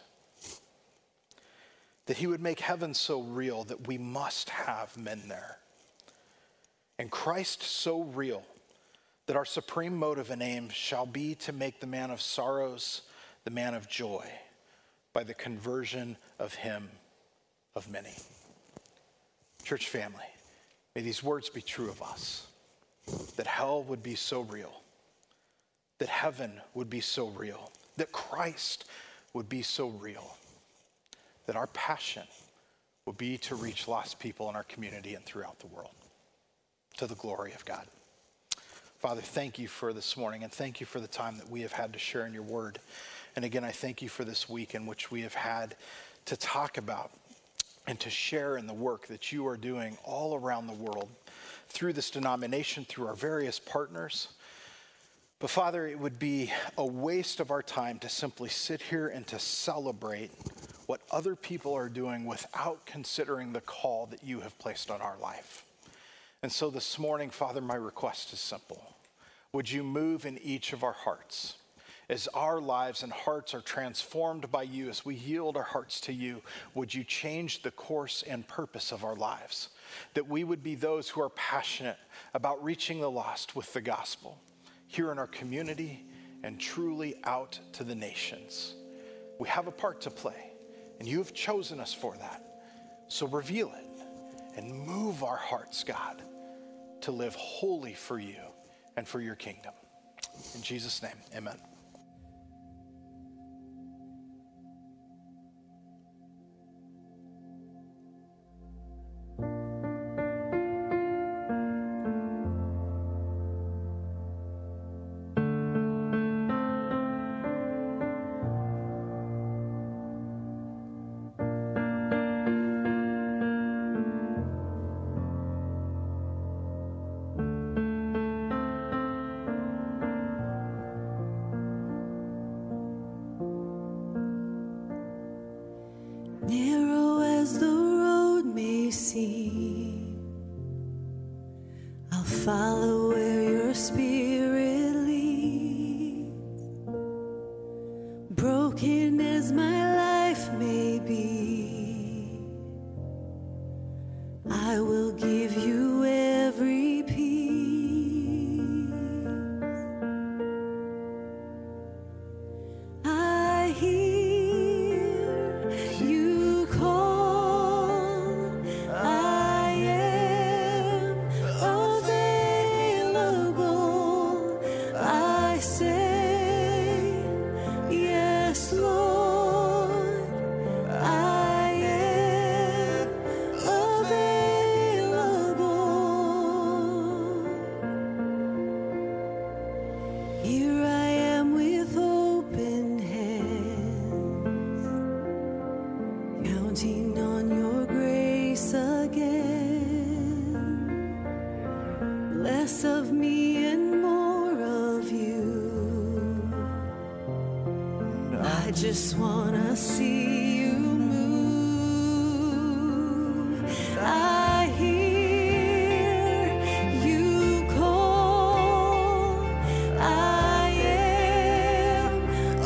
That he would make heaven so real that we must have men there. And Christ so real that our supreme motive and aim shall be to make the man of sorrows the man of joy by the conversion of him of many." Church family, may these words be true of us, that hell would be so real, that heaven would be so real, that Christ would be so real, that our passion will be to reach lost people in our community and throughout the world, to the glory of God. Father, thank you for this morning, and thank you for the time that we have had to share in your word. And again, I thank you for this week in which we have had to talk about and to share in the work that you are doing all around the world through this denomination, through our various partners. But Father, it would be a waste of our time to simply sit here and to celebrate what other people are doing without considering the call that you have placed on our life. And so this morning, Father, my request is simple. Would you move in each of our hearts? As our lives and hearts are transformed by you, as we yield our hearts to you, would you change the course and purpose of our lives? That we would be those who are passionate about reaching the lost with the gospel here in our community and truly out to the nations. We have a part to play, and you have chosen us for that. So reveal it and move our hearts, God, to live wholly for you and for your kingdom. In Jesus' name, amen. Narrow as the road may seem, I'll follow where your spirit leads. Broken as my life may be, I will give you every peace. I hear just wanna see you move. I hear you call. I am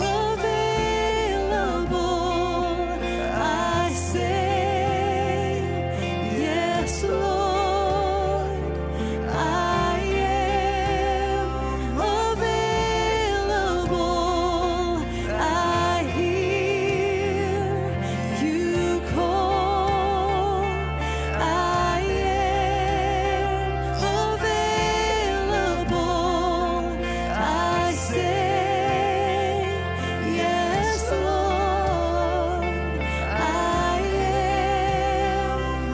available. I say, yes, Lord. I am available. I hear you call. I am available. I say, yes, Lord. I am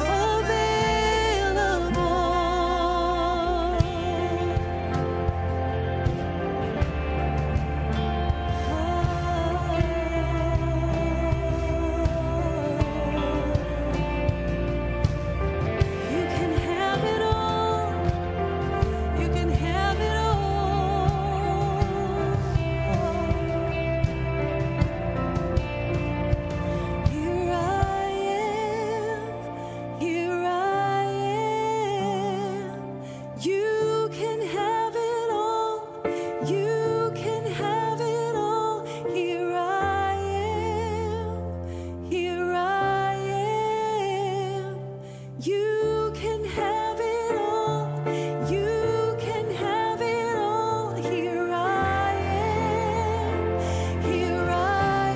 available. You can have it all. You can have it all. Here I am. Here I am. You can have it all. You can have it all. Here I am. Here I am. You can have it all. You can have it all. Here I am. Here I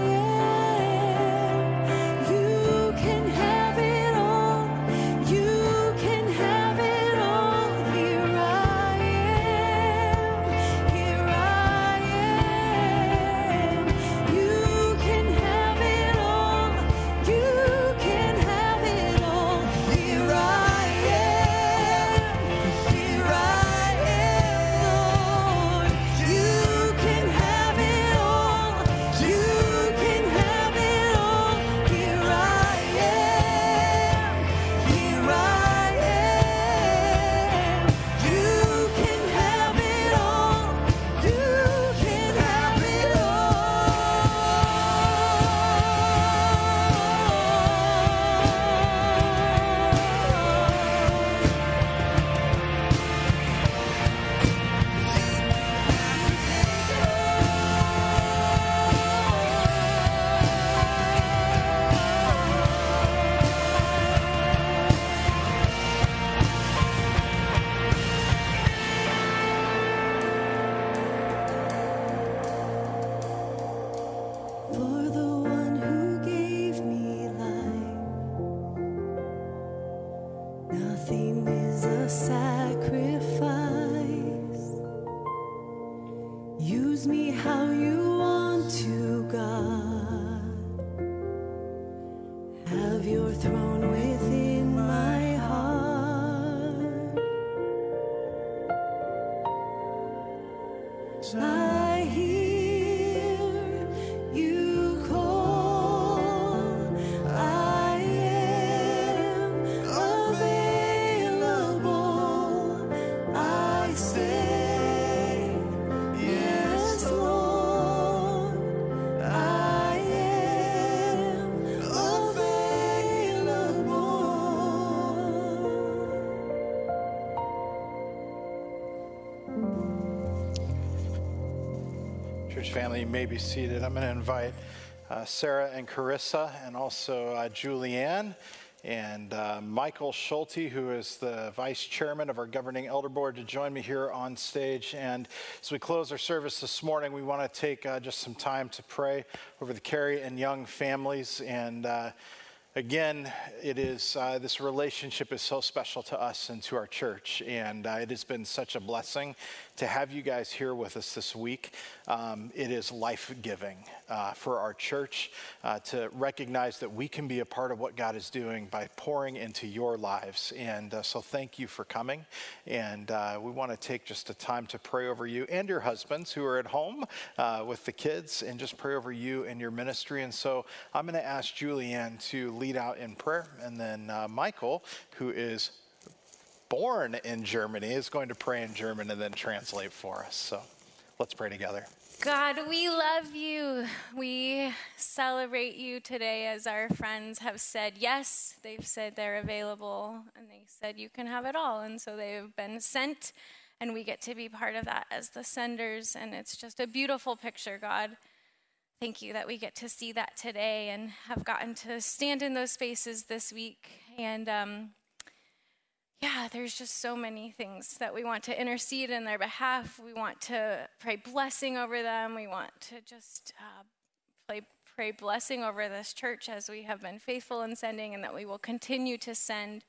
am. You can have it all. You can have it all. Here I am. Here I am. You can have it all. You can have it all. Here I am. Here I am, Lord. You can have it all. You can have it all. Here I am. Here I am. You can have it all. You can have it For the one who gave me life, nothing is a sacrifice. Use me how you want to, God. Have your throne within my heart. I hear you call. I am available. I say, yes, Lord. I am available. Church family, you may be seated. I'm going to invite Sarah and Carissa and also Julianne and Michael Schulte, who is the vice chairman of our governing elder board, to join me here on stage. And as we close our service this morning, we want to take just some time to pray over the Carey and Young families. And again, it is this relationship is so special to us and to our church, and it has been such a blessing to have you guys here with us this week. It is life-giving for our church to recognize that we can be a part of what God is doing by pouring into your lives. And so thank you for coming. And we want to take just a time to pray over you and your husbands who are at home with the kids, and just pray over you and your ministry. And so I'm going to ask Julianne to lead out in prayer, and then Michael, who is born in Germany, is going to pray in German and then translate for us. So let's pray together. God, we love you. We celebrate you today, as our friends have said yes. They've said they're available, and they said you can have it all. And so they've been sent, and we get to be part of that as the senders. And it's just a beautiful picture, God. Thank you that we get to see that today and have gotten to stand in those spaces this week. And there's just so many things that we want to intercede in their behalf. We want to pray blessing over them. We want to just pray blessing over this church as we have been faithful in sending, and that we will continue to send.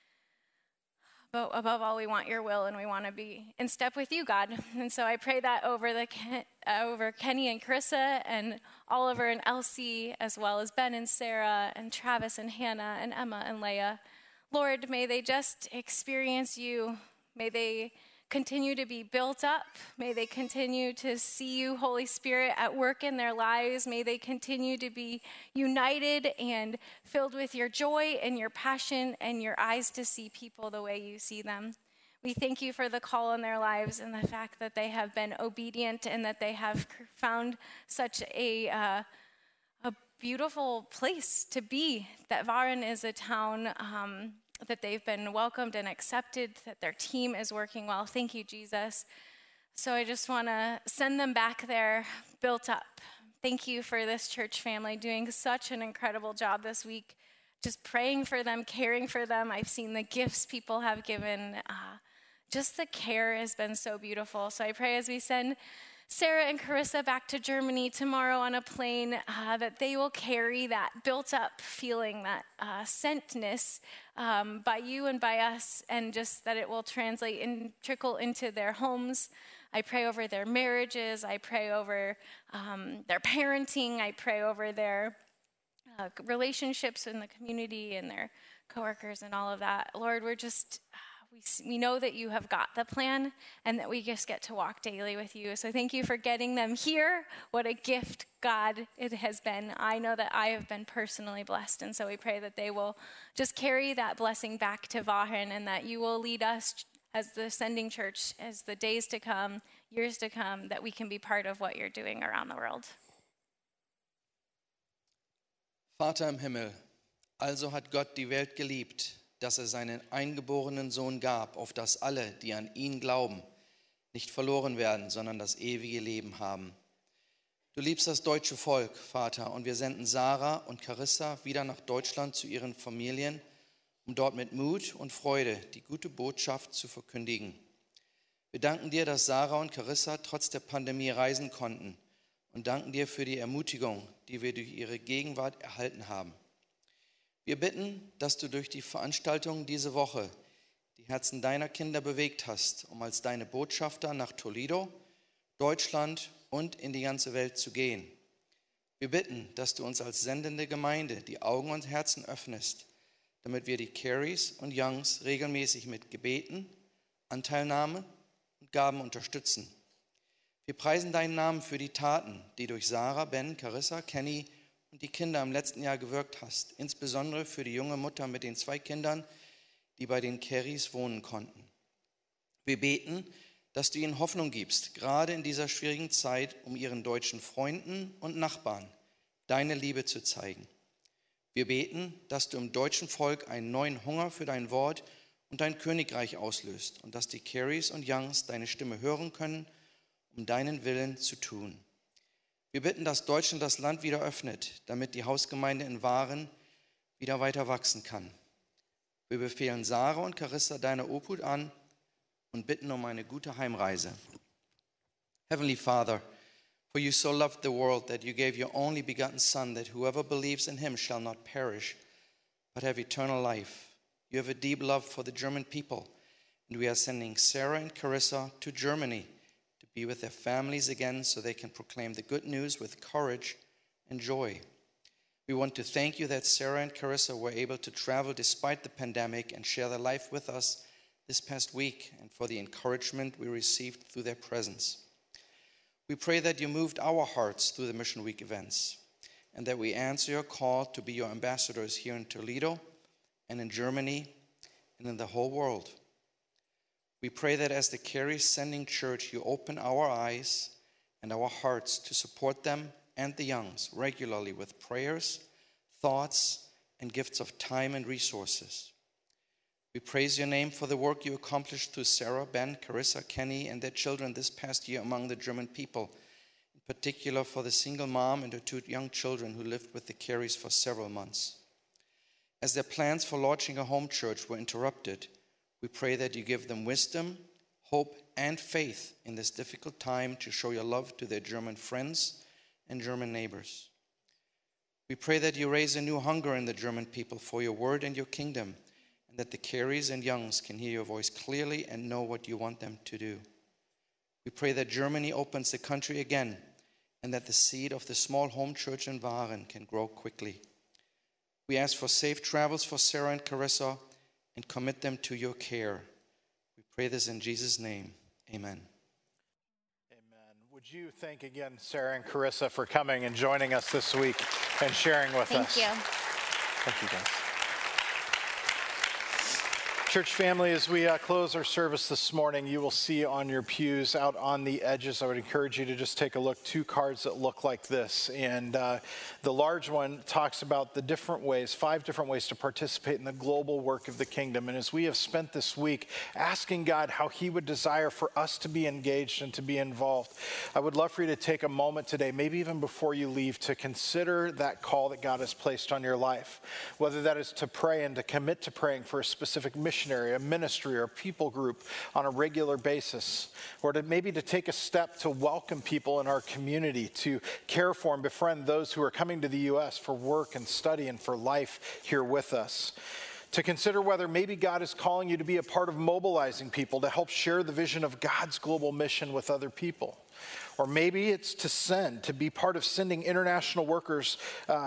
But above all, we want your will, and we want to be in step with you, God. And so I pray that over Kenny and Carissa and Oliver and Elsie, as well as Ben and Sarah and Travis and Hannah and Emma and Leah. Lord, may they just experience you. May they continue to be built up. May they continue to see you, Holy Spirit, at work in their lives. May they continue to be united and filled with your joy and your passion and your eyes to see people the way you see them. We thank you for the call in their lives and the fact that they have been obedient and that they have found such a beautiful place to be, that Varen is a town that they've been welcomed and accepted, that their team is working well. Thank you, Jesus. So I just want to send them back there built up. Thank you for this church family doing such an incredible job this week, just praying for them, caring for them. I've seen the gifts people have given. Just the care has been so beautiful. So I pray as we send Sarah and Carissa back to Germany tomorrow on a plane, that they will carry that built up feeling, that sentness by you and by us, and just that it will translate and trickle into their homes. I pray over their marriages. I pray over their parenting. I pray over their relationships in the community and their coworkers and all of that. Lord, we know that you have got the plan and that we just get to walk daily with you. So thank you for getting them here. What a gift, God, it has been. I know that I have been personally blessed. And so we pray that they will just carry that blessing back to Vahen, and that you will lead us as the sending church, as the days to come, years to come, that we can be part of what you're doing around the world. Vater im Himmel, also hat Gott die Welt geliebt, dass seinen eingeborenen Sohn gab, auf dass alle, die an ihn glauben, nicht verloren werden, sondern das ewige Leben haben. Du liebst das deutsche Volk, Vater, und wir senden Sarah und Carissa wieder nach Deutschland zu ihren Familien, um dort mit Mut und Freude die gute Botschaft zu verkündigen. Wir danken dir, dass Sarah und Carissa trotz der Pandemie reisen konnten, und danken dir für die Ermutigung, die wir durch ihre Gegenwart erhalten haben. Wir bitten, dass du durch die Veranstaltungen diese Woche die Herzen deiner Kinder bewegt hast, um als deine Botschafter nach Toledo, Deutschland und in die ganze Welt zu gehen. Wir bitten, dass du uns als sendende Gemeinde die Augen und Herzen öffnest, damit wir die Carries und Youngs regelmäßig mit Gebeten, Anteilnahme und Gaben unterstützen. Wir preisen deinen Namen für die Taten, die durch Sarah, Ben, Carissa, Kenny und die Kinder im letzten Jahr gewirkt hast, insbesondere für die junge Mutter mit den 2 Kindern, die bei den Carries wohnen konnten. Wir beten, dass du ihnen Hoffnung gibst, gerade in dieser schwierigen Zeit, um ihren deutschen Freunden und Nachbarn deine Liebe zu zeigen. Wir beten, dass du im deutschen Volk einen neuen Hunger für dein Wort und dein Königreich auslöst und dass die Carries und Youngs deine Stimme hören können, um deinen Willen zu tun. Wir bitten, dass Deutschland das Land wieder öffnet, damit die Hausgemeinde in Waren wieder weiter wachsen kann. Wir befehlen Sarah und Carissa deine Obhut an und bitten um eine gute Heimreise. Heavenly Father, for you so loved the world that you gave your only begotten Son, that whoever believes in him shall not perish, but have eternal life. You have a deep love for the German people, and we are sending Sarah and Carissa to Germany to be with their families again so they can proclaim the good news with courage and joy. We want to thank you that Sarah and Carissa were able to travel despite the pandemic and share their life with us this past week, and for the encouragement we received through their presence. We pray that you moved our hearts through the Mission Week events, and that we answer your call to be your ambassadors here in Toledo and in Germany and in the whole world. We pray that as the Carey Sending Church, you open our eyes and our hearts to support them and the youngs regularly with prayers, thoughts, and gifts of time and resources. We praise your name for the work you accomplished through Sarah, Ben, Carissa, Kenny, and their children this past year among the German people, in particular for the single mom and her 2 young children who lived with the Careys for several months. As their plans for launching a home church were interrupted, we pray that you give them wisdom, hope, and faith in this difficult time to show your love to their German friends and German neighbors. We pray that you raise a new hunger in the German people for your word and your kingdom, and that the Careys and Youngs can hear your voice clearly and know what you want them to do. We pray that Germany opens the country again, and that the seed of the small home church in Waren can grow quickly. We ask for safe travels for Sarah and Carissa and commit them to your care. We pray this in Jesus' name. Amen. Amen. Would you thank again Sarah and Carissa for coming and joining us this week and sharing with us? Thank you. Thank you, guys. Church family, as we close our service this morning, you will see on your pews out on the edges, I would encourage you to just take a look, 2 cards that look like this. And the large one talks about the different ways, 5 different ways to participate in the global work of the kingdom. And as we have spent this week asking God how he would desire for us to be engaged and to be involved, I would love for you to take a moment today, maybe even before you leave, to consider that call that God has placed on your life. Whether that is to pray and to commit to praying for a specific mission, a ministry, or a people group on a regular basis, or to maybe to take a step to welcome people in our community, to care for and befriend those who are coming to the U.S. for work and study and for life here with us. To consider whether maybe God is calling you to be a part of mobilizing people to help share the vision of God's global mission with other people. Or maybe it's to send, to be part of sending international workers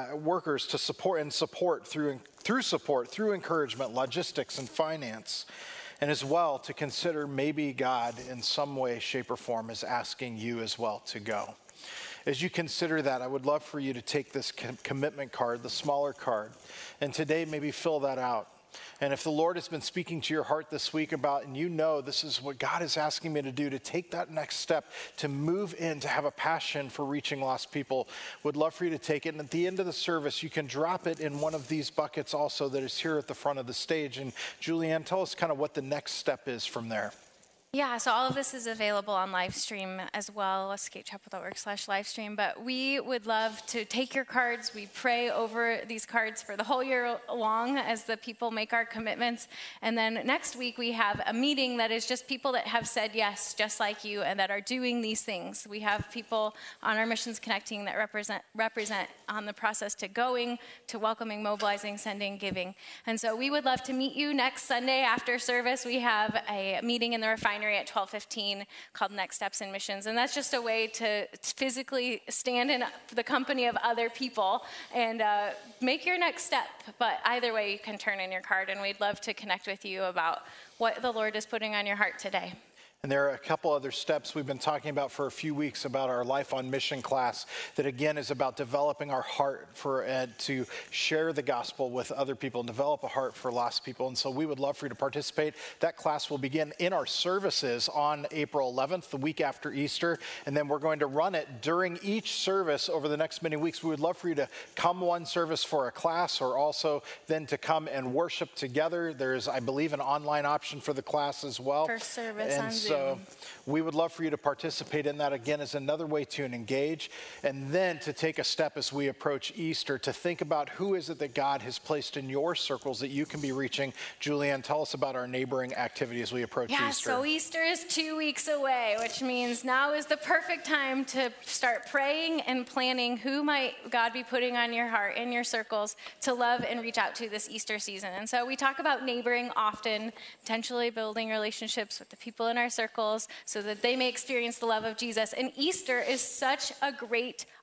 to support through encouragement, logistics, and finance. And as well, to consider maybe God in some way, shape, or form is asking you as well to go. As you consider that, I would love for you to take this commitment card, the smaller card, and today maybe fill that out. And if the Lord has been speaking to your heart this week about, and you know this is what God is asking me to do, to take that next step, to move in, to have a passion for reaching lost people, would love for you to take it. And at the end of the service, you can drop it in one of these buckets also that is here at the front of the stage. And Julianne, tell us kind of what the next step is from there. Yeah, so all of this is available on live stream as well, escapechapel.org/livestream. But we would love to take your cards. We pray over these cards for the whole year long as the people make our commitments. And then next week we have a meeting that is just people that have said yes, just like you, and that are doing these things. We have people on our Missions Connecting that represent on the process to going, to welcoming, mobilizing, sending, giving. And so we would love to meet you next Sunday after service. We have a meeting in the refinery at 12:15 called Next Steps in Missions. And that's just a way to physically stand in the company of other people and make your next step. But either way, you can turn in your card, and we'd love to connect with you about what the Lord is putting on your heart today. And there are a couple other steps we've been talking about for a few weeks about our Life on Mission class that, again, is about developing our heart to share the gospel with other people and develop a heart for lost people. And so we would love for you to participate. That class will begin in our services on April 11th, the week after Easter. And then we're going to run it during each service over the next many weeks. We would love for you to come one service for a class, or also then to come and worship together. There's, I believe, an online option for the class as well. First service on Zoom. So we would love for you to participate in that, again, as another way to engage, and then to take a step as we approach Easter to think about who is it that God has placed in your circles that you can be reaching. Julianne, tell us about our neighboring activity as we approach Easter. Yeah, so Easter is 2 weeks away, which means now is the perfect time to start praying and planning who might God be putting on your heart in your circles to love and reach out to this Easter season. And so we talk about neighboring often, intentionally building relationships with the people in our circles so that they may experience the love of Jesus. And Easter is such a great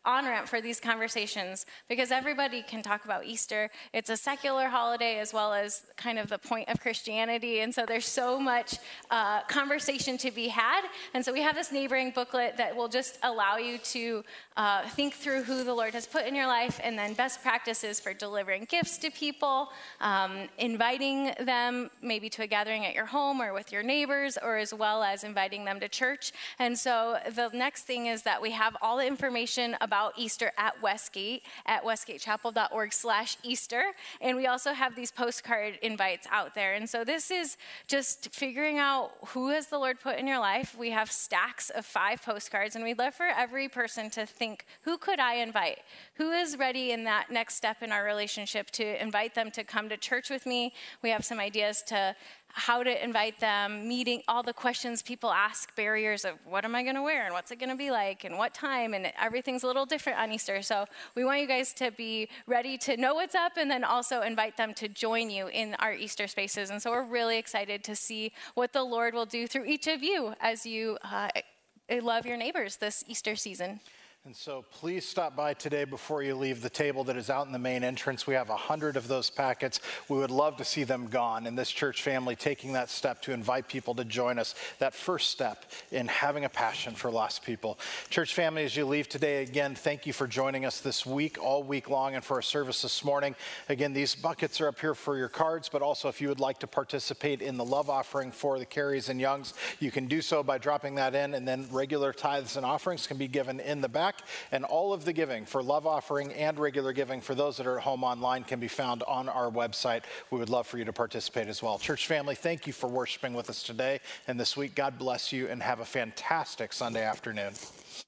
on-ramp for these conversations because everybody can talk about Easter. It's a secular holiday as well as kind of the point of Christianity, and so there's so much conversation to be had. And so we have this neighboring booklet that will just allow you to think through who the Lord has put in your life, and then best practices for delivering gifts to people, inviting them maybe to a gathering at your home or with your neighbors, or as well as inviting them to church. And so the next thing is that we have all the information about Easter at Westgate at westgatechapel.org/Easter. And we also have these postcard invites out there. And so this is just figuring out who has the Lord put in your life. We have stacks of 5 postcards, and we'd love for every person to think, who could I invite? Who is ready in that next step in our relationship to invite them to come to church with me? We have some ideas to how to invite them, meeting all the questions people ask, barriers of what am I going to wear and what's it going to be like and what time, and everything's a little different on Easter. So we want you guys to be ready to know what's up and then also invite them to join you in our Easter spaces. And so we're really excited to see what the Lord will do through each of you as you love your neighbors this Easter season. And so please stop by today before you leave the table that is out in the main entrance. We have 100 of those packets. We would love to see them gone, and this church family taking that step to invite people to join us, that first step in having a passion for lost people. Church family, as you leave today, again, thank you for joining us this week, all week long, and for our service this morning. Again, these buckets are up here for your cards, but also if you would like to participate in the love offering for the Careys and Youngs, you can do so by dropping that in, and then regular tithes and offerings can be given in the back. And all of the giving for love offering and regular giving for those that are at home online can be found on our website. We would love for you to participate as well. Church family, thank you for worshiping with us today and this week. God bless you and have a fantastic Sunday afternoon.